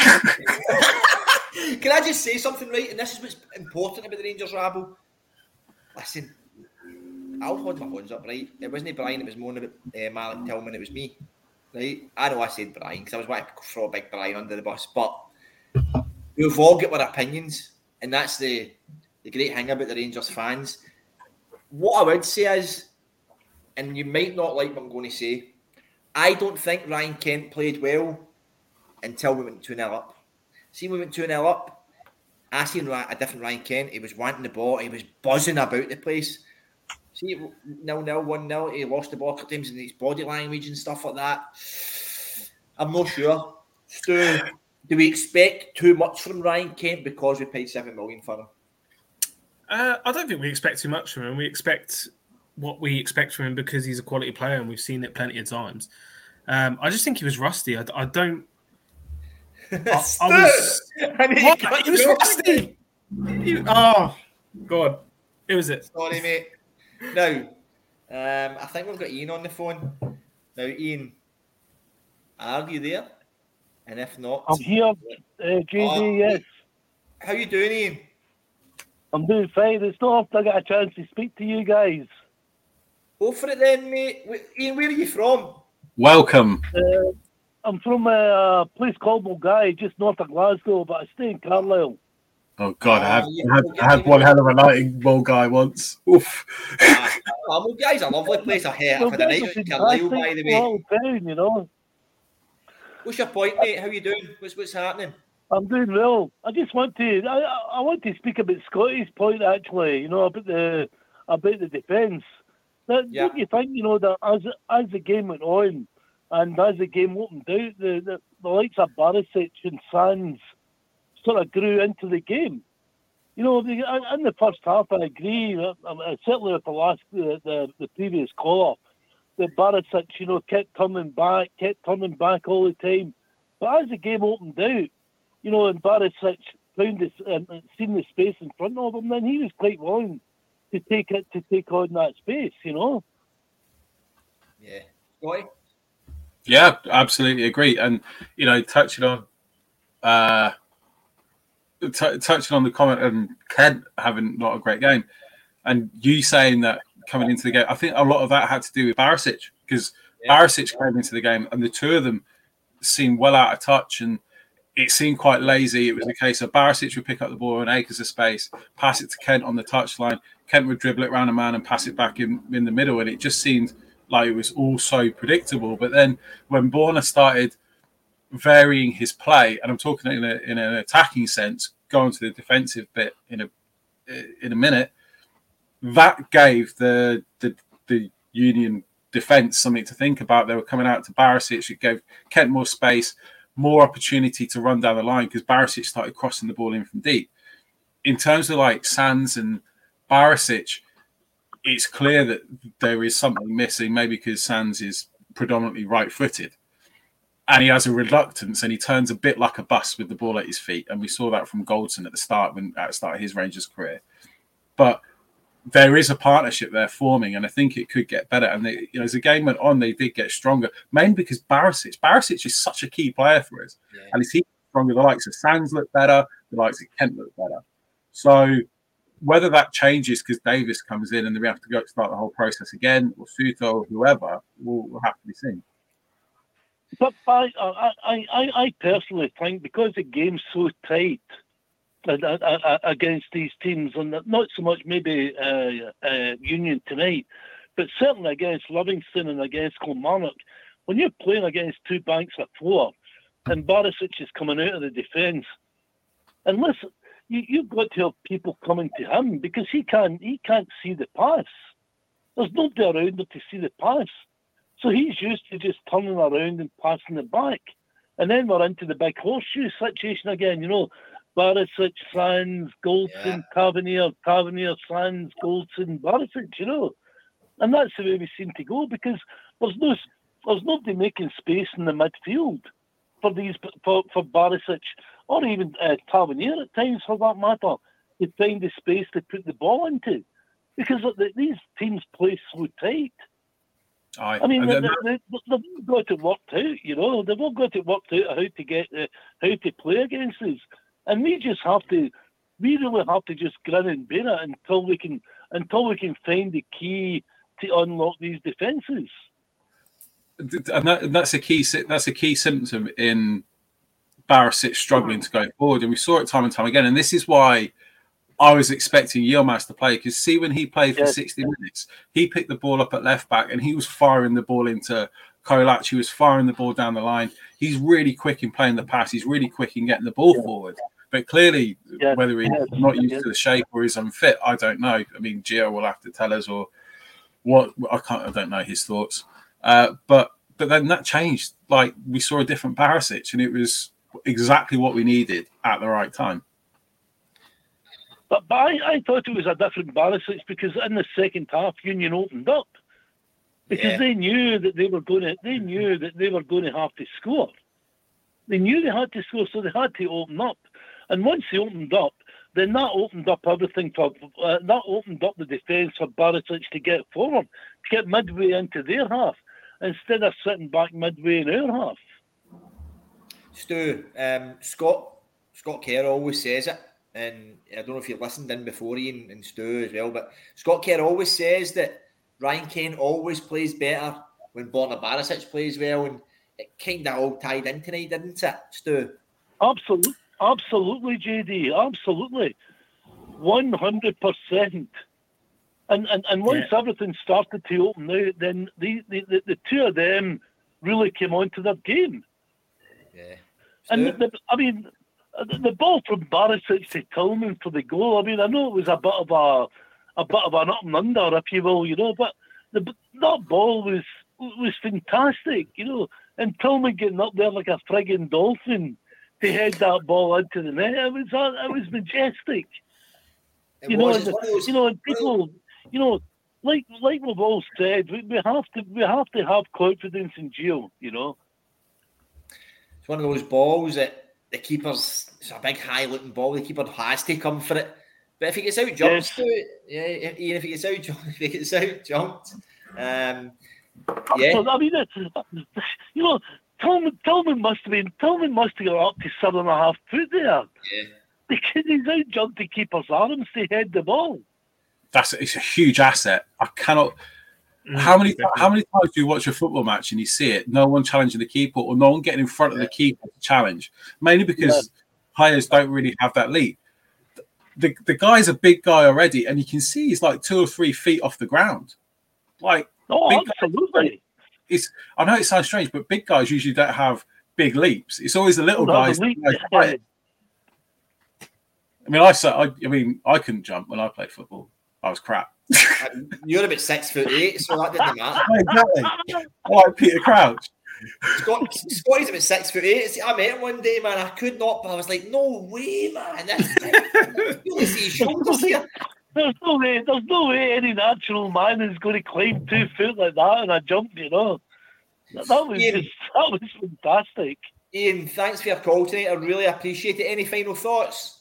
Can I just say something, right? And this is what's important about the Rangers rabble. Listen, I'll hold my hands up, right? It wasn't Brian, it was moaning about uh, Malik Tillman, it was me. Right? I know I said Brian, because I was wanting to throw a big Brian under the bus, but we've all got our opinions, and that's the, the great thing about the Rangers fans. What I would say is, and you might not like what I'm going to say, I don't think Ryan Kent played well until we went two nil up. See, we went two nil up. I seen a different Ryan Kent. He was wanting the ball. He was buzzing about the place. See, nil nil, one nil, he lost the ball a couple times in his body language and stuff like that. I'm not sure. Stu, do we expect too much from Ryan Kent because we paid seven million for him? Uh, I don't think we expect too much from him. We expect what we expect from him because he's a quality player and we've seen it plenty of times. Um, I just think he was rusty. I, I don't. I, I was. What? He was rusty. He, oh God, who was it? Sorry, mate. Now, um, I think we've got Ian on the phone. Now, Ian, are you there? And if not, I'm here, uh, J D. Oh, yes. How you doing, Ian? I'm doing fine. It's not often I get a chance to speak to you guys. Go for it then, mate. Ian, where are you from? Welcome. Uh, I'm from a place called Mulgai, just north of Glasgow, but I stay in Carlisle. Oh, God, I had, I had, I had one hell of a night in Mulgai once. Oof. Ah, well, Mulgai's a lovely place. I've had, I've had a night in Carlisle, by the way. Town, you know. What's your point, mate? How you doing? What's, what's happening? I'm doing well. I just want to. I, I want to speak about Scotty's point actually. You know about the about the defence. That, yeah. Don't you think you know that as as the game went on, and as the game opened out, the the, the likes of Barisic and Sands sort of grew into the game. You know, the, in the first half, I agree. Uh, certainly with the last the the, the previous caller, that Barisic, you know, kept coming back, kept coming back all the time. But as the game opened out, you know, and Barisic found this, um, seen the space in front of him, then he was quite willing to take it to take on that space, you know. Yeah, Scotty. Yeah, absolutely agree. And you know, touching on, uh, t- touching on the comment and Kent having not a great game, and you saying that coming into the game, I think a lot of that had to do with Barisic because yeah. Barisic came into the game, and the two of them seemed well out of touch and. It seemed quite lazy. It was a case of Barisic would pick up the ball in acres of space, pass it to Kent on the touchline. Kent would dribble it around a man and pass it back in, in the middle. And it just seemed like it was all so predictable. But then when Borna started varying his play, and I'm talking in, a, in an attacking sense, going to the defensive bit in a in a minute, that gave the the, the Union defence something to think about. They were coming out to Barisic. It gave Kent more space, more opportunity to run down the line because Barisic started crossing the ball in from deep. In terms of like Sands and Barisic, it's clear that there is something missing, maybe because Sands is predominantly right-footed and he has a reluctance and he turns a bit like a bus with the ball at his feet. And we saw that from Goldson at the start, when at the start of his Rangers career. But there is a partnership there forming, and I think it could get better. And they, you know, as the game went on, they did get stronger, mainly because Barisic, Barisic is such a key player for us. Yeah. And as he stronger, the likes of Sands look better, the likes of Kent look better. So whether that changes because Davis comes in and then we have to go start the whole process again, or Suto or whoever, will, will have to be seen. But I, I, I, I personally think because the game's so tight against these teams, and not so much maybe uh, uh, Union tonight, but certainly against Livingston and against Kilmarnock, when you're playing against two banks of four and Barisic is coming out of the defence, and listen, you, you've got to have people coming to him because he can't he can't see the pass. There's nobody around him to see the pass. So he's used to just turning around and passing it back. And then we're into the big horseshoe situation again, you know, Barisic, Sands, Goldson, yeah. Tavernier, Tavernier, Sands, Goldson, Barisic, you know. And that's the way we seem to go because there's no, there's nobody making space in the midfield for these for, for Barisic or even uh, Tavernier at times for that matter to find the space to put the ball into because the, these teams play so tight. Aye. I mean, they, they, they, they've all got it worked out, you know. They've all got it worked out how to get uh, how to play against us. And we just have to, we really have to just grin and bear it until we can, until we can find the key to unlock these defences. And, that, and that's a key, that's a key symptom in Barisic struggling to go forward, and we saw it time and time again. And this is why I was expecting Yilmaz to play, because see, when he played for yes. sixty minutes, he picked the ball up at left back and he was firing the ball into Kolac. He was firing the ball down the line. He's really quick in playing the pass. He's really quick in getting the ball yeah. forward. But clearly, yeah. whether he's yeah. not used yeah. to the shape or is unfit, I don't know. I mean, Gio will have to tell us, or what I can't, I don't know his thoughts. Uh, but but then that changed. Like we saw a different Barisic, and it was exactly what we needed at the right time. But, but I, I thought it was a different Barisic because in the second half, Union opened up because Yeah. they knew that they were going to. They knew that they were going to have to score. They knew they had to score, so they had to open up. And once they opened up, then that opened up everything for uh, that opened up the defence for Barisic to get forward, to get midway into their half, instead of sitting back midway in our half. Stu, um, Scott Scott Kerr always says it, and I don't know if you've listened in before, Ian and Stu as well, but Scott Kerr always says that Ryan Kane always plays better when Borna Barisic plays well, and it kind of all tied in tonight, didn't it, Stu? Absolutely, absolutely, J D, absolutely, one hundred percent. And and and once Yeah. everything started to open out, then the, the, the, the two of them really came onto their game. Yeah. And Stu? the, the, I mean, the, the ball from Barisic to Tillman for the goal. I mean, I know it was a bit of a a bit of an up and under, if you will, you know, but the that ball was was fantastic, you know. And Tillman getting up there like a frigging dolphin to head that ball into the net. It was it was majestic. It You know, was. and, It's one of those- you know, and people, you know, like like we've all said, we, we have to we have to have confidence in Gio, you know. It's one of those balls that the keeper's, it's a big high looking ball, the keeper has to come for it. But if he gets out jumped, Yes. Stu, yeah, Ian, if he gets out jumped, if he gets out jumped, um, yeah. So, I mean, it's, you know, Tillman, Tillman must have been Tillman must have got up to seven and a half foot there. Yeah. Because he's out jumped the keeper's arms to head the ball. That's it's a huge asset. I cannot. How many how many times do you watch a football match and you see it? No one challenging the keeper or no one getting in front of the keeper to challenge, mainly because players don't really have that leap. The the guy's a big guy already, and you can see he's like two or three feet off the ground. Like, oh, big absolutely. Guys, it's I know it sounds strange, but big guys usually don't have big leaps. It's always the little No, guys. the leap, that play it. I mean, I, I I mean, I couldn't jump when I played football. I was crap. You're about six foot eight, so that didn't matter. Exactly. Like Peter Crouch. Scott, Scotty's about six foot eight. See, I met him one day, man. I could not, but I was like, no way, man. That's you only see his shoulders here. There's no way. There's no way any natural man is going to climb two foot like that in a jump. You know, that, that was Ian, just that was fantastic. Ian, thanks for your call tonight. I really appreciate it. Any final thoughts?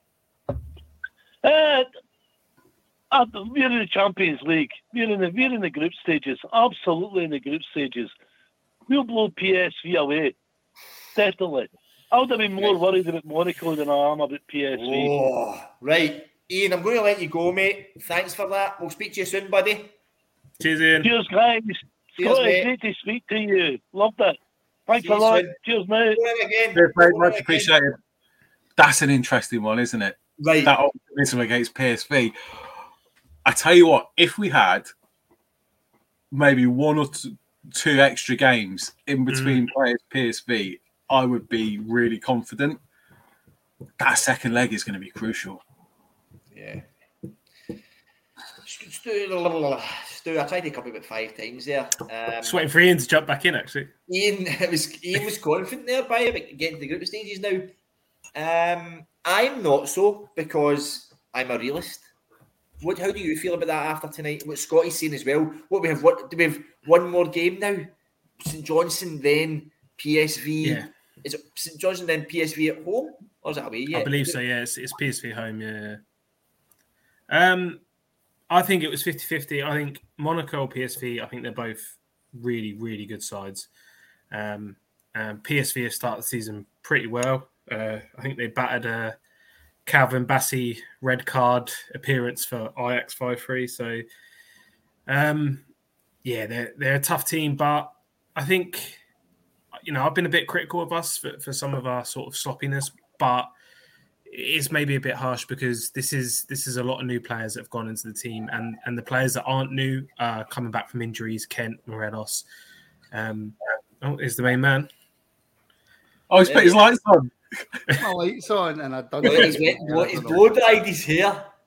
Uh, uh, we're in the Champions League. We're in the we're in the group stages. Absolutely in the group stages. We'll blow P S V away. Definitely. I would have been more worried about Monaco than I am about P S V. Oh, right. Ian, I'm going to let you go, mate. Thanks for that. We'll speak to you soon, buddy. Cheers, Ian. Cheers, guys. Cheers, Scotty, mate. great to speak to you. Loved it. Thanks See a you lot. soon. Cheers, mate. Go in again. Cheers, mate. Go in Much again. appreciated. That's an interesting one, isn't it? Right. That optimism against P S V. I tell you what, if we had maybe one or two, two extra games in between Mm. players P S V, I would be really confident. That second leg is going to be crucial. Yeah. Stu, Stu, I tried to come about five times there. Um, Just waiting for Ian to jump back in, actually. Ian, it was Ian was confident there by about getting to the group stages now. Um, I'm not so because I'm a realist. What? How do you feel about that after tonight? What Scotty's saying as well. What we have? What do we have? One more game now. St Johnstone, then P S V. Yeah. Is it St Johnstone then P S V at home, or is it away? Yeah, I believe so, yeah. It's, it's P S V home, yeah. Um, I think it was fifty-fifty. I think Monaco or P S V, I think they're both really, really good sides. Um, um, P S V have started the season pretty well. Uh, I think they battered a Calvin Bassey red card appearance for Ajax five three. So, um, yeah, they're, they're a tough team, but I think, you know, I've been a bit critical of us for, for some of our sort of sloppiness, but it's maybe a bit harsh because this is this is a lot of new players that have gone into the team, and and the players that aren't new uh, coming back from injuries. Kent, Morelos, um, oh, is the main man. Oh, he's put his lights on. My lights on, and I done Look, he's wet, what, he's blow dried his hair.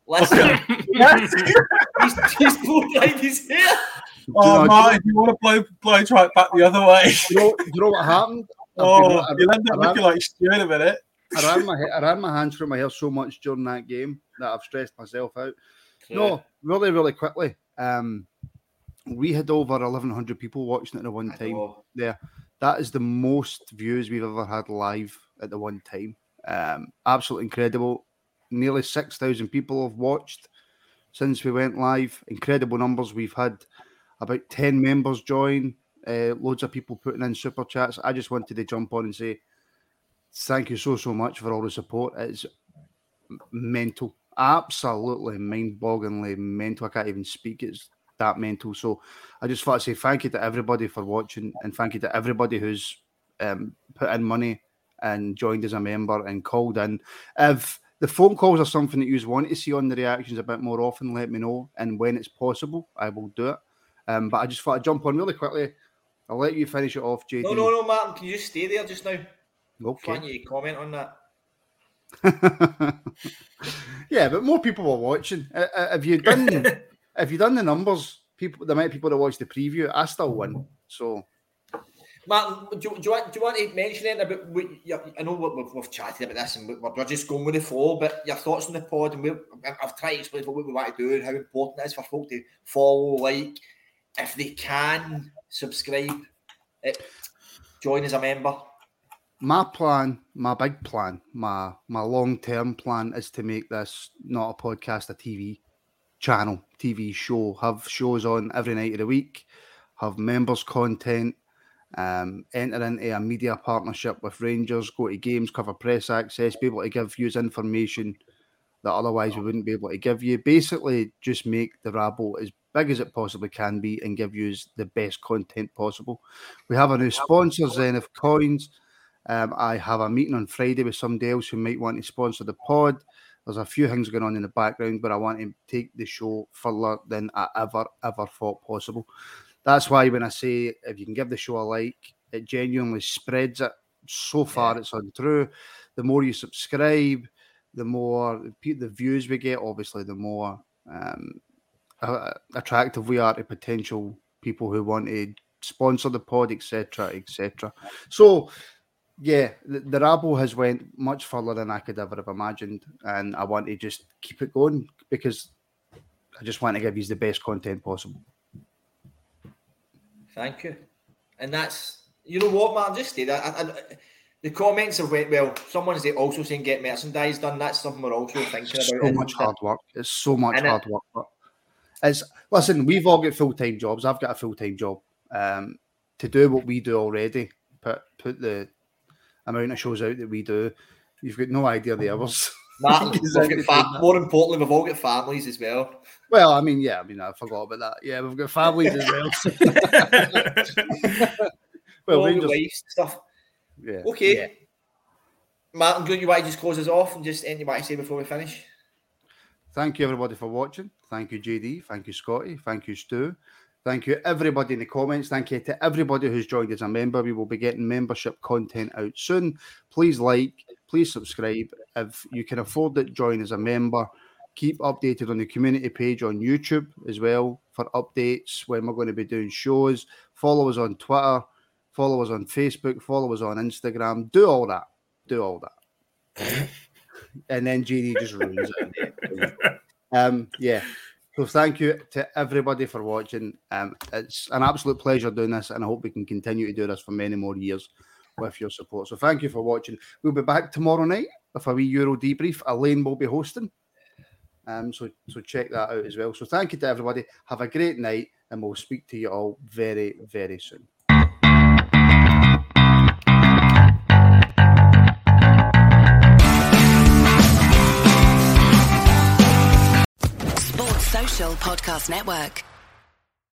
Listen, he's, he's blow dried his hair. Oh, you know, Martin, you want to blow blow dry it back the other way? You know, you know what happened? Oh, I, you'll end up I, looking like Stu in a minute. I ran my I ran my hands through my hair so much during that game that I've stressed myself out. Yeah. No, really, really quickly. Um, we had over eleven hundred people watching it at one time. There, that is the most views we've ever had live at the one time. Um, absolutely incredible. Nearly six thousand people have watched since we went live. Incredible numbers. We've had about ten members join. Uh, loads of people putting in super chats. I just wanted to jump on and say thank you so, so much for all the support. It's mental. Absolutely mind-bogglingly mental. I can't even speak. It's that mental. So I just thought to say thank you to everybody for watching, and thank you to everybody who's um, put in money and joined as a member and called in. If the phone calls are something that you want to see on the reactions a bit more often, let me know. And when it's possible, I will do it. Um, but I just thought I'd jump on really quickly. I'll let you finish it off, J D. No, no, no, Martin. Can you just stay there just now? Okay. I want you to comment on that. Yeah, but more people were watching. Uh, uh, have you done? Have you done the numbers? People, the amount of people that watched the preview, I still win. So, Martin, do, do, you want, do you want to mention anything about? What, your, I know we've, we've chatted about this, and we're, we're just going with the flow. But your thoughts on the pod, and we've, I've tried to explain what we want to do and how important it is for folk to follow, like, if they can subscribe, it, join as a member. my plan, my big plan, my my long-term plan is to make this not a podcast, a T V channel, T V show. Have shows on every night of the week, have members content, um, enter into a media partnership with Rangers, go to games, cover press access, be able to give you information that otherwise we wouldn't be able to give you. Basically, just make the Rabble as big as it possibly can be and give you the best content possible. We have a new sponsor, Zenith Coins. Um, I have a meeting on Friday with somebody else who might want to sponsor the pod. There's a few things going on in the background, but I want to take the show further than I ever, ever thought possible. That's why when I say if you can give the show a like, it genuinely spreads it. So far, it's untrue. The more you subscribe, the more the views we get, obviously, the more um, uh, attractive we are to potential people who want to sponsor the pod, et cetera, et cetera. So, yeah, the, the Rabble has went much further than I could ever have imagined, and I want to just keep it going because I just want to give you the best content possible. Thank you. And that's, you know what, man, just say that. I, I, the comments have went well. Someone's also saying get merchandise done. That's something we're also thinking It's about. so much hard work. It's so much And hard it- work. But it's, listen, we've all got full-time jobs. I've got a full-time job. Um, to do what we do already, put put the amount of shows out that we do, you've got no idea the hours. Martin, Because we've I got could fa- do that. more importantly, we've all got families as well. Well, I mean, yeah, I mean, I forgot about that. Yeah, we've got families as well. well, all the Rangers, wives and stuff. yeah. Okay. Yeah. Martin, good. You want to just close us off and just anything you want to say before we finish? Thank you, everybody, for watching. Thank you, J D. Thank you, Scotty. Thank you, Stu. Thank you, everybody in the comments. Thank you to everybody who's joined as a member. We will be getting membership content out soon. Please like, please subscribe. If you can afford it, join as a member. Keep updated on the community page on YouTube as well for updates when we're going to be doing shows. Follow us on Twitter. Follow us on Facebook. Follow us on Instagram. Do all that. Do all that. And then J D just ruins it. Um, yeah. So thank you to everybody for watching. Um, it's an absolute pleasure doing this, and I hope we can continue to do this for many more years with your support. So thank you for watching. We'll be back tomorrow night with a wee Euro debrief. Elaine will be hosting. Um, so, so check that out as well. So thank you to everybody. Have a great night, and we'll speak to you all very, very soon. Sports Social Podcast Network.